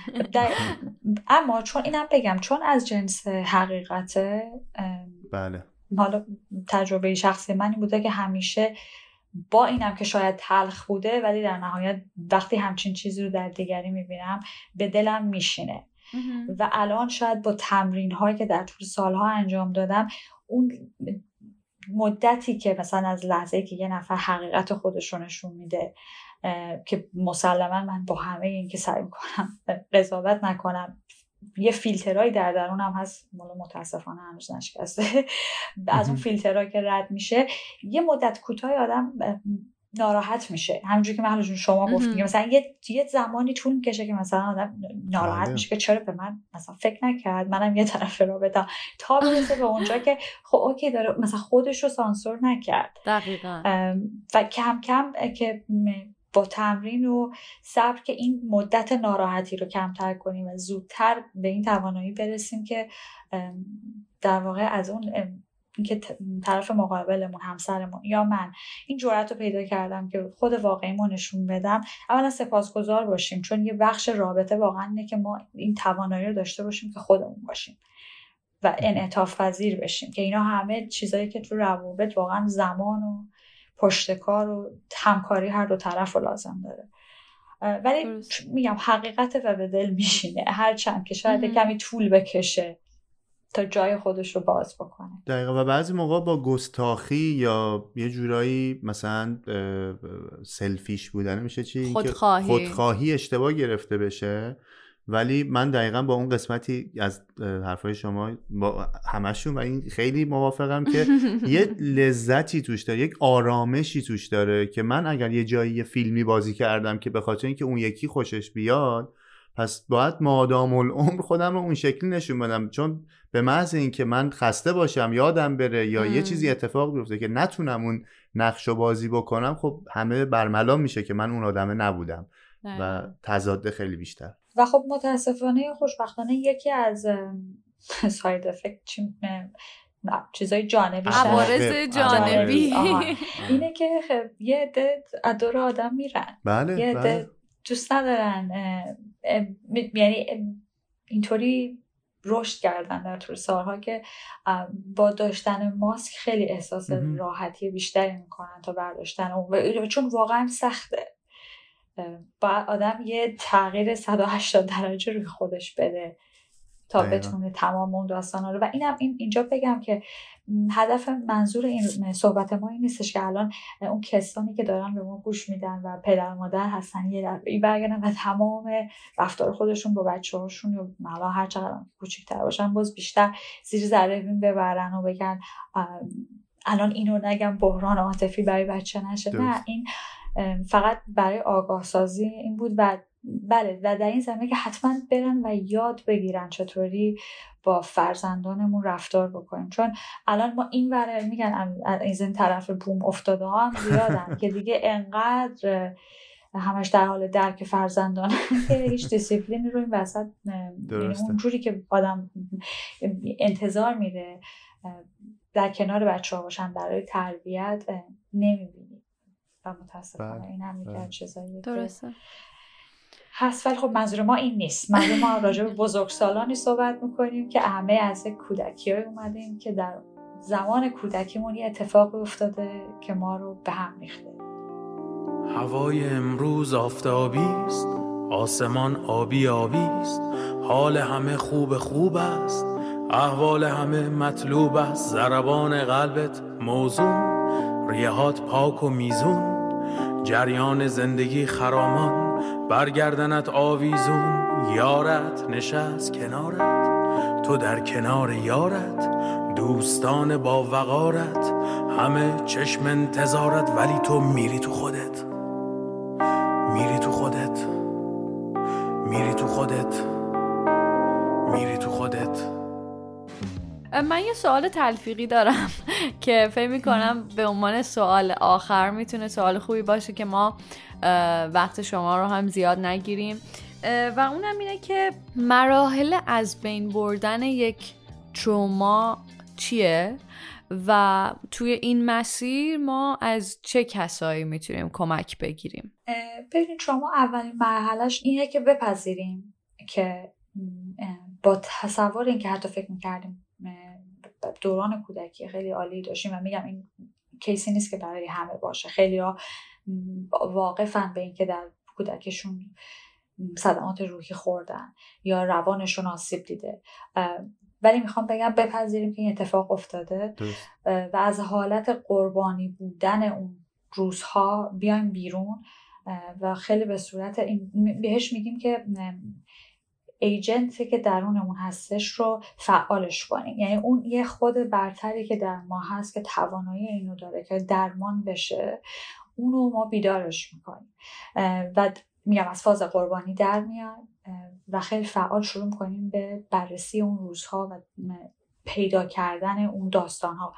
اما چون اینم بگم چون از جنس حقیقته، بله، حالا تجربه شخصی من این بوده که همیشه با اینم که شاید تلخ بوده ولی در نهایت وقتی همچین چیزی رو در دیگری میبینم به دلم میشینه. و الان شاید با تمرین هایی که در طول سالها انجام دادم، اون مدتی که مثلا از لحظه‌ای که یه نفر حقیقت خودش رو نشون میده که مسلما من با همه این که سعی میکنم قضاوت نکنم، یه فیلترایی در درونم هست، متاسفانه هنوز نشکسته، از اون فیلترایی که رد میشه یه مدت کوتاهی آدم ناراحت میشه. همونجوری که محل جون شما گفتین مثلا یه زمانی طول میکشه که مثلا آدم ناراحت میشه که چرا به من مثلا فکر نکرد، منم یه طرف رابطه‌ام، تا برسه به اونجا که خب اوکی داره مثلا خودش رو سانسور نکرد. دقیقاً. و کم کم که با تمرین و صبر که این مدت ناراحتی رو کمتر کنیم و زودتر به این توانایی برسیم که در واقع از اون که طرف مقابلمون، همسرمون یا من این جرأت رو پیدا کردم که خود واقعیمو نشون بدم، اولا سپاسگزار باشیم، چون یه بخش رابطه واقعا اینه که ما این توانایی رو داشته باشیم که خودمون باشیم. و انعطاف پذیر بشیم که اینا همه چیزایی که تو روابط واقعا زمان و پشتکار و همکاری هر دو طرف رو لازم داره. ولی میگم حقیقت و به دل میشینه، هر چند که شاید کمی طول بکشه تا جای خودش رو باز بکنه. دقیقا. و بعضی موقع با گستاخی یا یه جورایی مثلا سلفیش بودن میشه چی؟ خودخواهی اشتباه گرفته بشه. ولی من دقیقا با اون قسمتی از حرفای شما با همشون و این خیلی موافقم که یه لذتی توش داره، یک آرامشی توش داره که من اگر یه جایی یه فیلمی بازی کردم که به خاطر اینکه اون یکی خوشش بیاد، پس باید مادام العمر خودم رو اون شکلی نشون بدم، چون به محض اینکه من خسته باشم، یادم بره یا یه چیزی اتفاق بیفته که نتونم اون نقشو بازی بکنم، خب همه برملا میشه که من اون آدمه نبودم و تضاد خیلی بیشتر. و خب متاسفانه خوشبختانه یکی از ساید افکت چیزای جانبی، عوارض جانبی اینه که یه عده از دور آدم میرن. بله، یه عده دوست ندارن، یعنی اینطوری رشد کردن در طول سالها که با داشتن ماسک خیلی احساس راحتی بیشتری میکنن تا برداشتن اون، چون واقعا سخته. باید آدم یه تغییر 180 درجه روی خودش بده تا بتونه تمام اون داستانا رو. و اینجا بگم که هدف منظور این صحبت ما این نیستش که الان اون کسانی که دارن به ما گوش میدن و پدر مادر هستن یه دفعه برگردن و تمام رفتار خودشون با بچه‌هاشون یا حالا هر چقدر کوچیک‌تر باشن باز بیشتر زیر ذره بین ببرن و بگن الان اینو نگم بحران عاطفی برای بچه نشه. نه، این فقط برای آگاه سازی این بود. و بله، و در این زمینه که حتما برن و یاد بگیرن چطوری با فرزندانمون رفتار بکنیم، چون الان ما این وره میگن از این طرف بوم افتاده ها هم زیادن که دیگه انقدر همش در حال درک فرزندان که هیچ دیسیپلینی رو این وسط اونجوری که آدم انتظار میره در کنار بچه ها باشن برای تربیت نمیبینی. و متاسفانه این هم میگه چیزایی درسته هست. ولی خب منظور ما این نیست. منظور ما راجع به بزرگسالانی صحبت میکنیم که همه از کودکی‌های اومدیم که در زمان کودکیمون یه اتفاق افتاده که ما رو به هم ریخته. هوای امروز آفتابی است، آسمان آبی آبی است، حال همه خوب است، احوال همه مطلوب است، ضربان قلبت موزون، ریهات پاک و میزون، جریان زندگی خرامان، برگردنت آویزون، یارت نشست کنارت، تو در کنار یارت، دوستان با وقارت، همه چشم انتظارت، ولی تو میری تو خودت، میری تو خودت، میری تو خودت، میری تو خودت. من یه سوال تلفیقی دارم که فکر می‌کنم به عنوان سوال آخر میتونه سوال خوبی باشه که ما وقت شما رو هم زیاد نگیریم و اونم اینه که مراحل از بین بردن یک تروما چیه و توی این مسیر ما از چه کسایی میتونیم کمک بگیریم؟ ببینید تروما اولین مرحلهش اینه که بپذیریم که با تصور این که حتی فکر میکردیم دوران کودکی خیلی عالی داشتیم و میگم این کیسی نیست که برای همه باشه. خیلی ها واقفن به این که در کودکشون صدمات روحی خوردن یا روانشون آسیب دیده، ولی میخوام بگم بپذیریم که این اتفاق افتاده و از حالت قربانی بودن اون روزها بیایم بیرون و خیلی به صورت این بهش میگیم که ایجنتی که درونمون هستش رو فعالش کنیم. یعنی اون یه خود برتری که در ما هست که توانایی اینو داره که درمان بشه، اونو ما بیدارش میکنیم و میگم از فاز قربانی در میاد و خیلی فعال شروع میکنیم به بررسی اون روزها و پیدا کردن اون داستانها.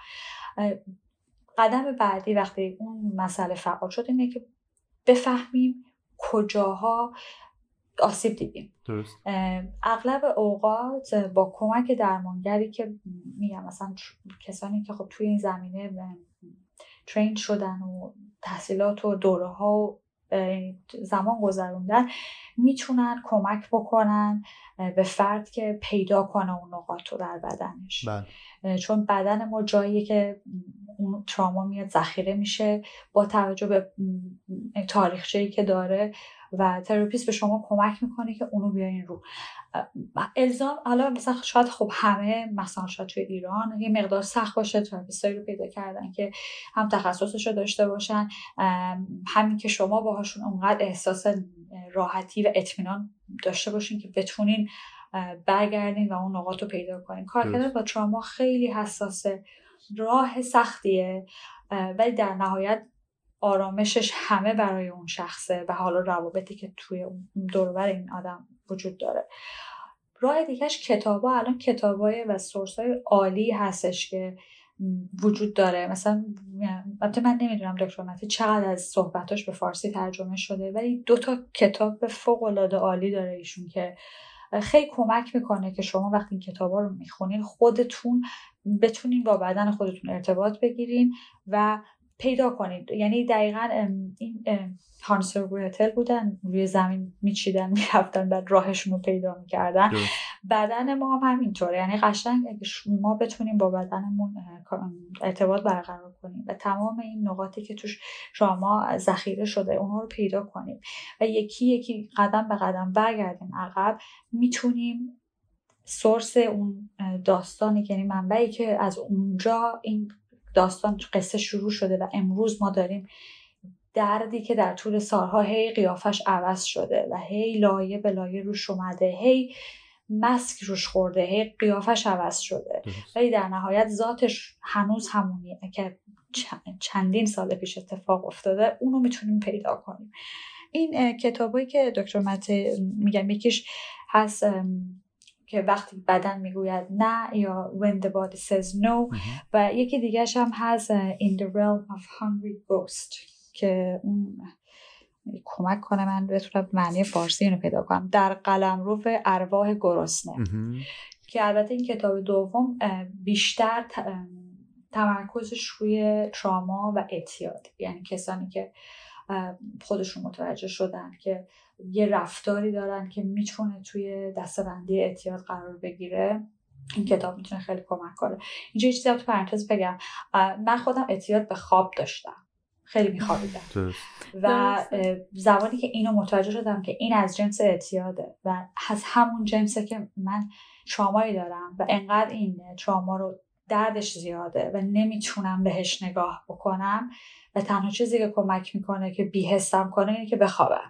قدم بعدی وقتی اون مسئله فعال شد اینه که بفهمیم کجاها آسیب دیدیم. درست. اغلب اوقات با کمک درمانگری که میگم مثلا کسانی که خب توی این زمینه ترین شدن و تحصیلات و دوره ها و زمان گذروندن میتونن کمک بکنن به فرد که پیدا کنه اون نقاط رو در بدنش. چون بدن ما جاییه که اون تراما میاد ذخیره میشه با توجه به تاریخچه‌ای که داره و تراپیست به شما کمک میکنه که اونو بیارین رو. الزام حالا مثلا شاید خب همه مثلا شاید توی ایران یه مقدار سخت باشه تراپیستایی رو پیدا کردن که هم تخصصش رو داشته باشن، همین که شما باهاشون اونقدر احساس راحتی و اطمینان داشته باشین که بتونین برگردین و اون نقاط رو پیدا کنین. کار کردن با تراما خیلی حساسه، راه سختیه، ولی در نهایت آرامشش همه برای اون شخصه و حالا روابطی که توی اون دور و بر این آدم وجود داره. راه دیگهش کتابا، الان کتابای و سورسای عالی هستش که وجود داره. مثلا البته من نمیدونم دکتر متی چقدر از صحبتاش به فارسی ترجمه شده، ولی 2 کتاب فوق‌العاده عالی داره ایشون که خیلی کمک میکنه که شما وقتی این کتابا رو میخونین خودتون بتونین با بدن خودتون ارتباط بگیرین و پیدا کنید. یعنی دقیقاً این هانسل و گرتل بودن، روی زمین میچیدن میرفتن بعد راهشون رو پیدا میکردن. بدن ما هم همینطوره، یعنی قشنگ اگه ما بتونیم با بدنمون ارتباط برقرار کنیم و تمام این نقاطی که توش شما ذخیره شده اونها رو پیدا کنیم و یکی یکی قدم به قدم برگردیم عقب، میتونیم سورس اون داستانی، یعنی منبعی که از اونجا این داستان قصه شروع شده و امروز ما داریم دردی که در طول سالها هی قیافش عوض شده و هی لایه به لایه روش اومده، هی مسک روش خورده، هی قیافش عوض شده، ولی در نهایت ذاتش هنوز همونیه که چندین سال پیش اتفاق افتاده. اونو میتونیم پیدا کنیم. این کتابایی که دکتر مته میگم، یکیش هست که وقتی بدن میگوید نه یا When the body says no، و یکی دیگهش هم هست In the realm of hungry ghost که اون کمک کنه من بتونم معنی فارسی اینو پیدا کنم، در قلمرو ارواح گرسنه، که البته این کتاب دوم بیشتر تمرکزش روی تراما و اعتیاد، یعنی کسانی که خودشون متوجه شدن که یه رفتاری دارن که میتونه توی دسته‌بندی اعتیاد قرار بگیره. این کتاب میتونه خیلی کمک کنه. اینجا یه چیزی تو پرانتز بگم، من خودم اعتیاد به خواب داشتم، خیلی میخوابیدم و زمانی که اینو متوجه شدم که این از جنس اعتیاده و از همون جنسه که من ترامایی دارم و انقدر این تراما رو دردش زیاده و نمیتونم بهش نگاه بکنم و تنها چیزی که کمک میکنه که بی‌حسم کنه اینه که بخوابم.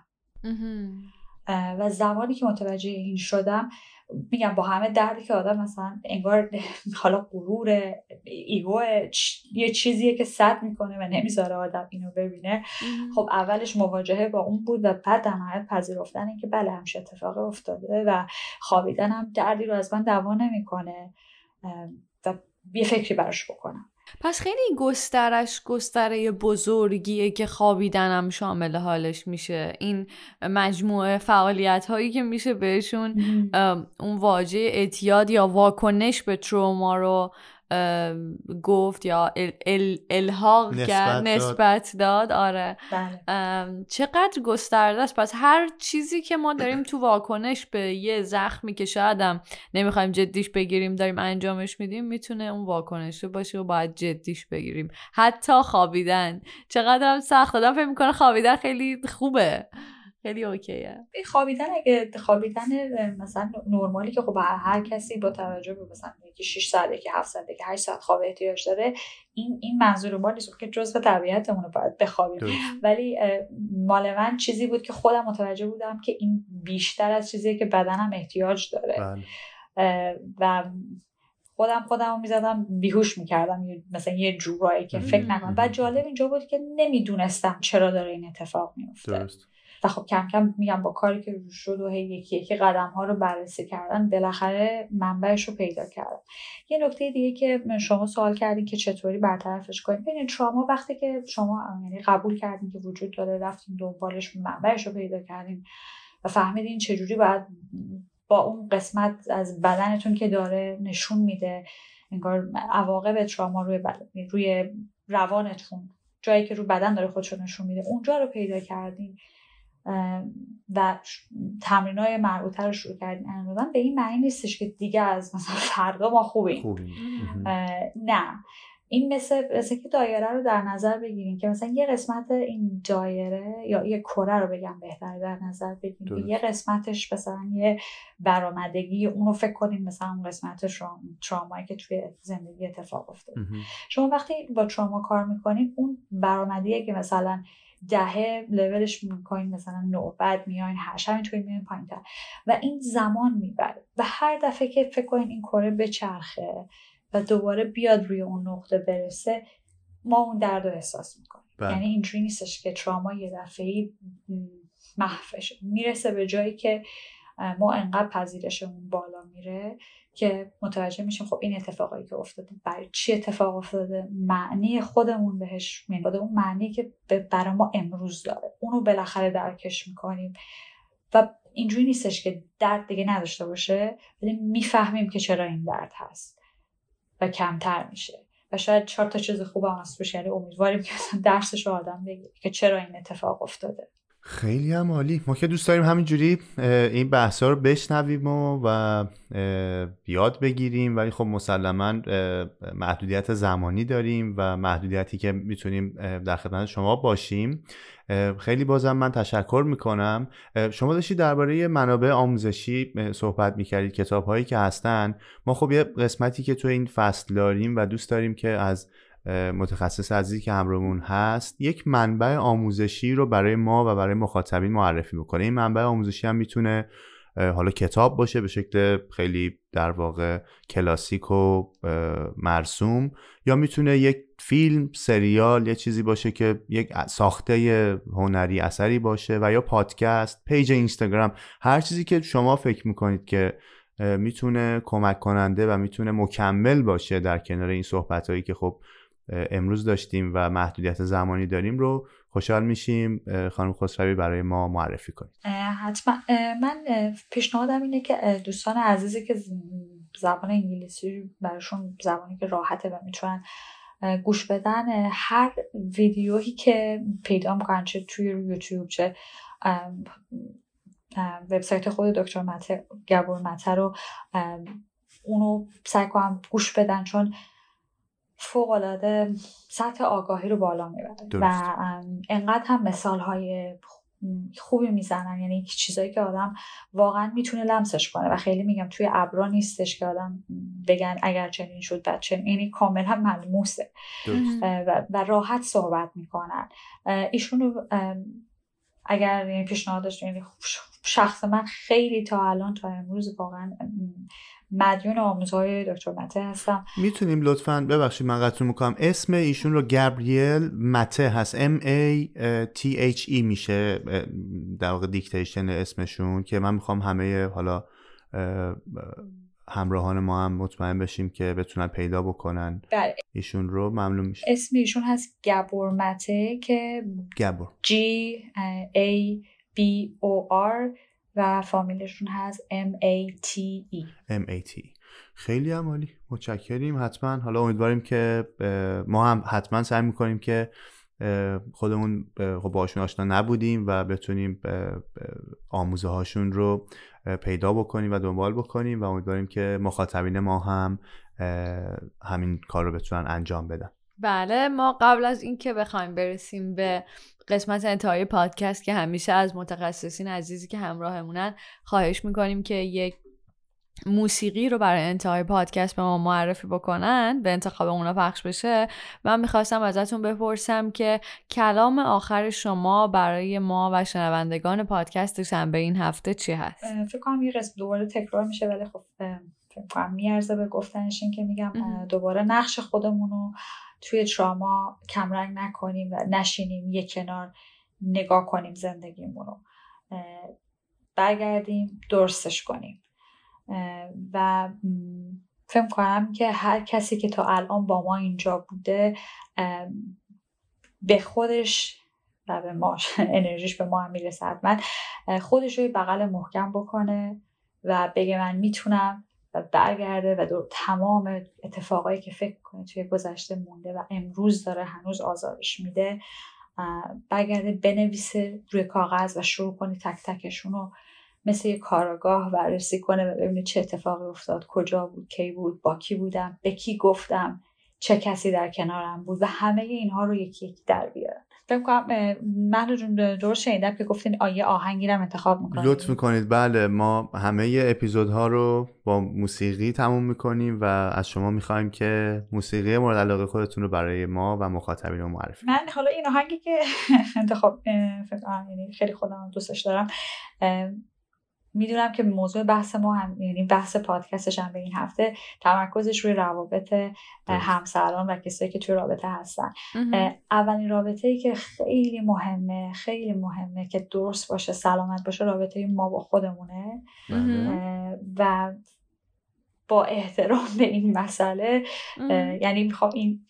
و زمانی که متوجه این شدم، میگم با همه دردی که آدم مثلا انگار حالا غرور ایگو یه چیزیه که سد میکنه و نمیذاره آدم اینو ببینه، خب اولش مواجهه با اون بود و بعد در نهایت پذیرفتن این که بله همش اتفاق افتاده و خوابیدن هم دردی رو از من دوا نمیکنه و یه فکری براش بکنم. پس خیلی گستره بزرگیه که خوابیدنم شامل حالش میشه. این مجموعه فعالیت هایی که میشه بهشون اون واژه اعتیاد یا واکنش به تروما رو گفت یا الحاق کرد، نسبت داد. آره چقدر گسترده است. پس هر چیزی که ما داریم تو واکنش به یه زخمی که شایدم نمیخوایم جدیش بگیریم داریم انجامش میدیم، میتونه اون واکنش باشه و باید جدیش بگیریم. حتی خوابیدن چقدر هم سخت. آدم فکر میکنه خوابیدن خیلی خوبه، خیلی اوکیه. خوابیدن اگه خوابیدن مثلا نرمالی که خب هر کسی با توجه به مثلا یکی 6 ساعت، یکی 7 ساعت، یکی 8 ساعت خواب احتیاج داره، این منظور ما نیست که جزء طبیعتمونه باید بخوابیم، ولی مال من چیزی بود که خودم متوجه بودم که این بیشتر از چیزیه که بدنم احتیاج داره. و خودم میزدم بیهوش میکردم مثلا یه جورایی که فکر نکنم. و جالب اینجا بود که نمیدونستم چرا داره این اتفاق میفته. و خب کم کم میگم با کاری که شد و یکی یکی قدم ها رو بررسی کردن بالاخره منبعش رو پیدا کردم. یه نکته دیگه که شما سوال کردین که چطوری برطرفش کنیم، ببینید تراما وقتی که شما یعنی قبول کردین که وجود داره، رفتین دنبالش، منبعش رو پیدا کردین و فهمیدین چجوری باید با اون قسمت از بدنتون که داره نشون میده انگار عواقب تراما روی روانتون جایی که رو بدن داره خودشو نشون میده اونجا رو پیدا کردیم و تمرینای مربوطه رو شروع کردیم انجام دادن، به این معنی نیستش که دیگه از مثلا فردا ما خوبیم. نه، این مثل که دایره رو در نظر بگیریم که مثلا یه قسمت این دایره یا یه کره رو بگم بهتره در نظر بگیریم که یه قسمتش مثلا یه برآمدگی، اونو فکر کنیم مثلا اون قسمت ترامایی که توی زندگی اتفاق افتاده. شما وقتی با تراما کار میکنیم اون برآمدگی که مثلا 10 لولش میکنیم مثلا 9 بعد میاین 8 همینطوری میاین پایین‌تر و این زمان میبره و هر دفعه که فکر کنین این کره بچرخه و دوباره بیاد روی اون نقطه برسه ما اون درد رو احساس میکنیم. یعنی اینجوری نیستش که تراما یه دفعه‌ای محوش میرسه به جایی که ما انقدر پذیرشمون بالا میره که متوجه میشیم خب این اتفاقایی که افتاده برای چی اتفاق افتاده، معنی خودمون بهش میاد، اون معنی که برای ما امروز داره اونو بالاخره درکش میکنیم و اینجوری نیستش که درد دیگه نداشته باشه، ولی میفهمیم که چرا این درد هست و کمتر میشه و شاید 4 تا چیز خوب هم هست بشه. یعنی امیدواریم که مثلا درسش رو آدم بگیره که چرا این اتفاق افتاده. خیلی هم عالی. ما که دوست داریم همینجوری این بحثا رو بشنویم و یاد بگیریم، ولی خب مسلماً محدودیت زمانی داریم و محدودیتی که میتونیم در خدمت شما باشیم. خیلی بازم من تشکر میکنم. شما داشتید درباره منابع آموزشی صحبت میکردید، کتاب‌هایی که هستن. ما خب یه قسمتی که تو این فصل داریم و دوست داریم که از متخصص عزیزی که همراهمون هست یک منبع آموزشی رو برای ما و برای مخاطبین معرفی بکنه. این منبع آموزشی هم میتونه حالا کتاب باشه به شکل خیلی در واقع کلاسیک و مرسوم، یا میتونه یک فیلم، سریال، یه چیزی باشه که یک ساخته هنری اثری باشه، و یا پادکست، پیج اینستاگرام، هر چیزی که شما فکر میکنید که میتونه کمک کننده و میتونه مکمل باشه در کنار این صحبتایی که خب امروز داشتیم و محدودیت زمانی داریم رو خوشحال میشیم خانم خسروی برای ما معرفی کنید. حتما. من پیشنهادم اینه که دوستان عزیزی که زبان انگلیسی براشون زبانی که راحته و میتونن گوش بدن، هر ویدیویی که پیدا میکنن چه توی یوتیوب چه وبسایت خود دکتر مته، گبور مته رو اونو سعی کنم گوش بدن، چون فوق‌العاده سطح آگاهی رو بالا میبره و انقدر هم مثال‌های خوبی میزنن، یعنی چیزایی که آدم واقعا میتونه لمسش کنه و خیلی میگم توی ابرا نیستش که آدم بگن اگر چنین شد بعد چنین، یعنی کاملا ملموسه و راحت صحبت میکنن. ایشونو اگر یعنی پیشنهاد داشت، یعنی شخص من خیلی تا الان تا امروز واقعا مدیون آموزهای دکتر مته هستم. میتونیم لطفاً، ببخشید من قطع میکنم، اسم ایشون رو گابریل مته هست، MATHE میشه در واقع دیکتیشن اسمشون، که من میخوام همه حالا همراهان ما هم مطمئن بشیم که بتونن پیدا بکنن ایشون رو. ممنون میشه. اسم ایشون هست گبور مته که گبور GABOR و فامیلشون هست MATE. خیلی هم عالی، متشکریم. حتما حالا امیدواریم که ما هم حتما سعی میکنیم که خودمون باشون آشنا نبودیم و بتونیم آموزه هاشون رو پیدا بکنیم و دنبال بکنیم و امیدواریم که مخاطبین ما هم همین کار رو بتونن انجام بدن. بله، ما قبل از این که بخوایم برسیم به قسمت انتهای پادکست که همیشه از متخصصین عزیزی که همراهمونن خواهش میکنیم که یک موسیقی رو برای انتهای پادکست به ما معرفی بکنن، به انتخاب اونا پخش بشه، من میخواستم ازتون بپرسم که کلام آخر شما برای ما و شنوندگان پادکست شنبه این هفته چی هست؟ فکر کنم یه قسم دوباره تکرار میشه، ولی خب فکر کنم میارزه به گفتنش این که میگم دوباره نقش خودمون رو توی تراما کمرنگ نکنیم و نشینیم یک کنار نگاه کنیم زندگیمون رو، برگردیم درستش کنیم و فکر کنم که هر کسی که تا الان با ما اینجا بوده به خودش و به ما انرژیش به ما هم میرسه، حتما خودش رو بغل محکم بکنه و بگه من میتونم و برگرده و تمام اتفاقایی که فکر کنه توی گذشته مونده و امروز داره هنوز آزارش میده برگرده بنویسه روی کاغذ و شروع کنه تک تکشون رو مثل یه کارآگاه بررسی کنه و ببینه چه اتفاقی افتاد، کجا بود، کی بود، با کی بودم، به کی گفتم، چه کسی در کنارم بود و همه اینها رو یکی یکی در بیارن. فکر کنم مهلا جون درست شنیدم که گفتین یه آهنگی رو انتخاب میکنید. لطف میکنید. بله، ما همه اپیزودها رو با موسیقی تموم میکنیم و از شما میخوایم که موسیقی مورد علاقه خودتون رو برای ما و مخاطبین رو معرفی. من حالا این آهنگی که انتخاب فکر کنم یعنی خیلی خودم دوستش دارم، میدونم که موضوع بحث ما هم یعنی بحث پادکستش هم به این هفته تمرکزش روی روابط همسران و کسایی که توی رابطه هستن. اولین رابطه‌ای که خیلی مهمه که درست باشه، سلامت باشه، رابطه ما با خودمونه و با احترام به این مسئله. یعنی میخوام این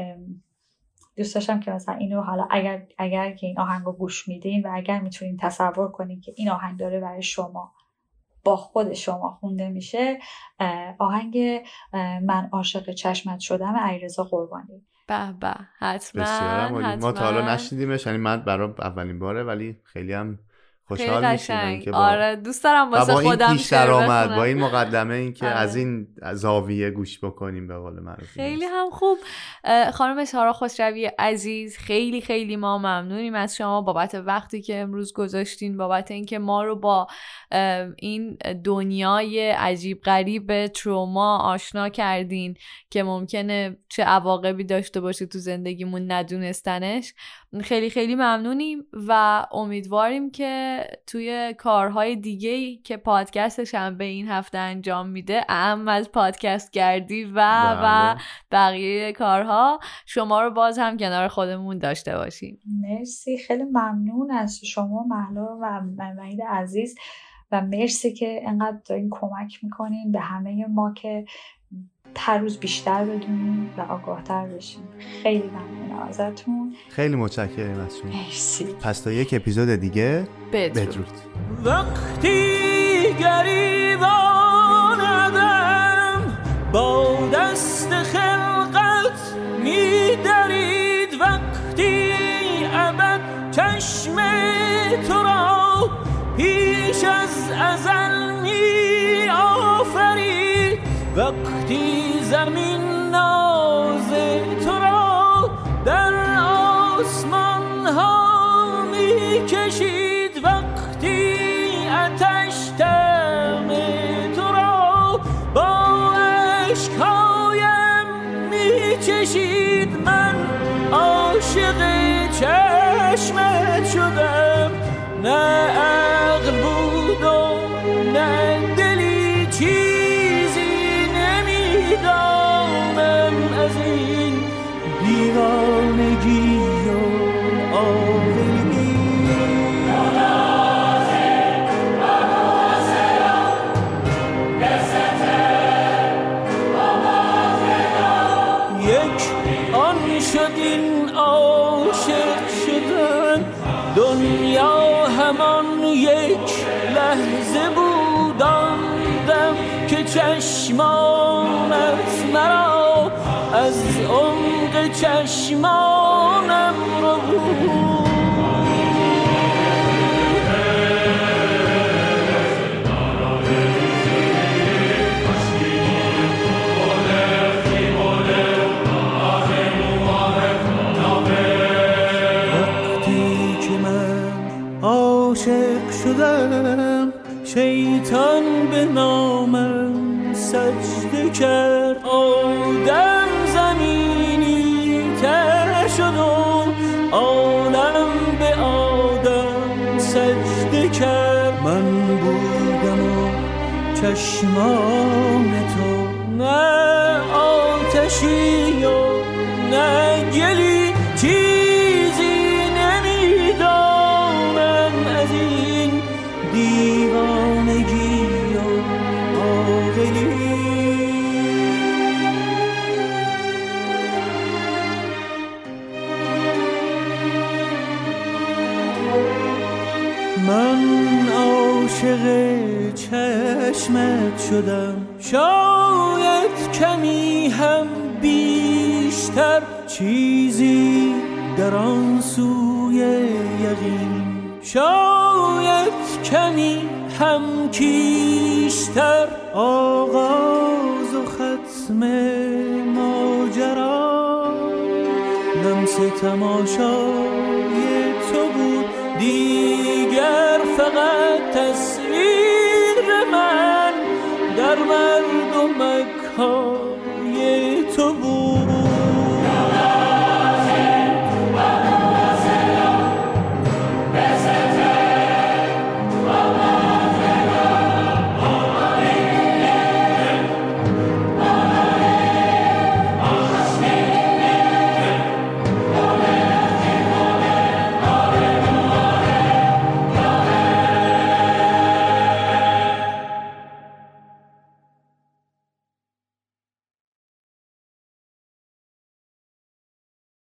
دوست داشتم که مثلا اینو حالا اگر که این آهنگو گوش میدین و اگر میتونین تصور کنین که این آهنگ داره برای شما با خود شما خونده میشه، آهنگ من عاشق چشمت شدم علیرضا قربانی. به به، حتما. ما تا حالا نشنیدیمش، یعنی من برام اولین باره، ولی خیلی هم خوشحال میشم که آره دوست دارم واسه خودم این پیش درآمد با این مقدمه این که از این زاویه گوش بکنیم به قول معروف. خیلی هم خوب. خانم سارا خسروی عزیز، خیلی خیلی ما ممنونیم از شما بابت وقتی که امروز گذاشتین، بابت اینکه ما رو با این دنیای عجیب غریب تروما آشنا کردین که ممکنه چه عواقبی داشته باشه تو زندگیمون ندونستنش. خیلی خیلی ممنونیم و امیدواریم که توی کارهای دیگه‌ای که پادکستش هم به این هفته انجام میده، اهم از پادکست گردی و بقیه کارها، شما رو باز هم کنار خودمون داشته باشیم. مرسی، خیلی ممنون از شما مهلا و وحید عزیز و مرسی که انقدر دارین کمک میکنین به همه ما که هر روز بیشتر بدونیم و آگاهتر بشیم. خیلی ممنونم ازتون. خیلی متشکرم از شما. مرسی. پس تا یک اپیزود دیگه بدرود. وقتی گریباندم با دست خلقت می‌درید، وقتی ابد چشم تو را پیش از ازل می‌آفرید، وقتی زمین ناز تو را در آسمان ها می‌کشید، وقتی آتش تم تو را با اشک‌هایم می‌چشید، من عاشق چشمت شدم، نه عقل بود و نه دلی، چیزی نمیدانم از این دیوانگی و عاقلی. یک آن شد این عاشق شدن، دنیا همان یک لحظه بود، آن دم که چشمانت مرا از عمق چشمانم رو بود. عاشق شدم، شیطان به نامم سجده کرد، آدم زمینی تر شد و عالم به آدم سجده کرد، من بودم و چشمان تو، نه آتشی و نه گلی، چیزی نمیدانم از این دیوانگی و عاقلی. من عاشق چشمت چشمت شدم، شاید کمی هم بیشتر، چیزی در آن سوی یقین، شاید کمی هم کیشتر. آغاز و ختم ماجرا لمس تماشای تو بود، دیگر فقط تصویر من در مرد و مکان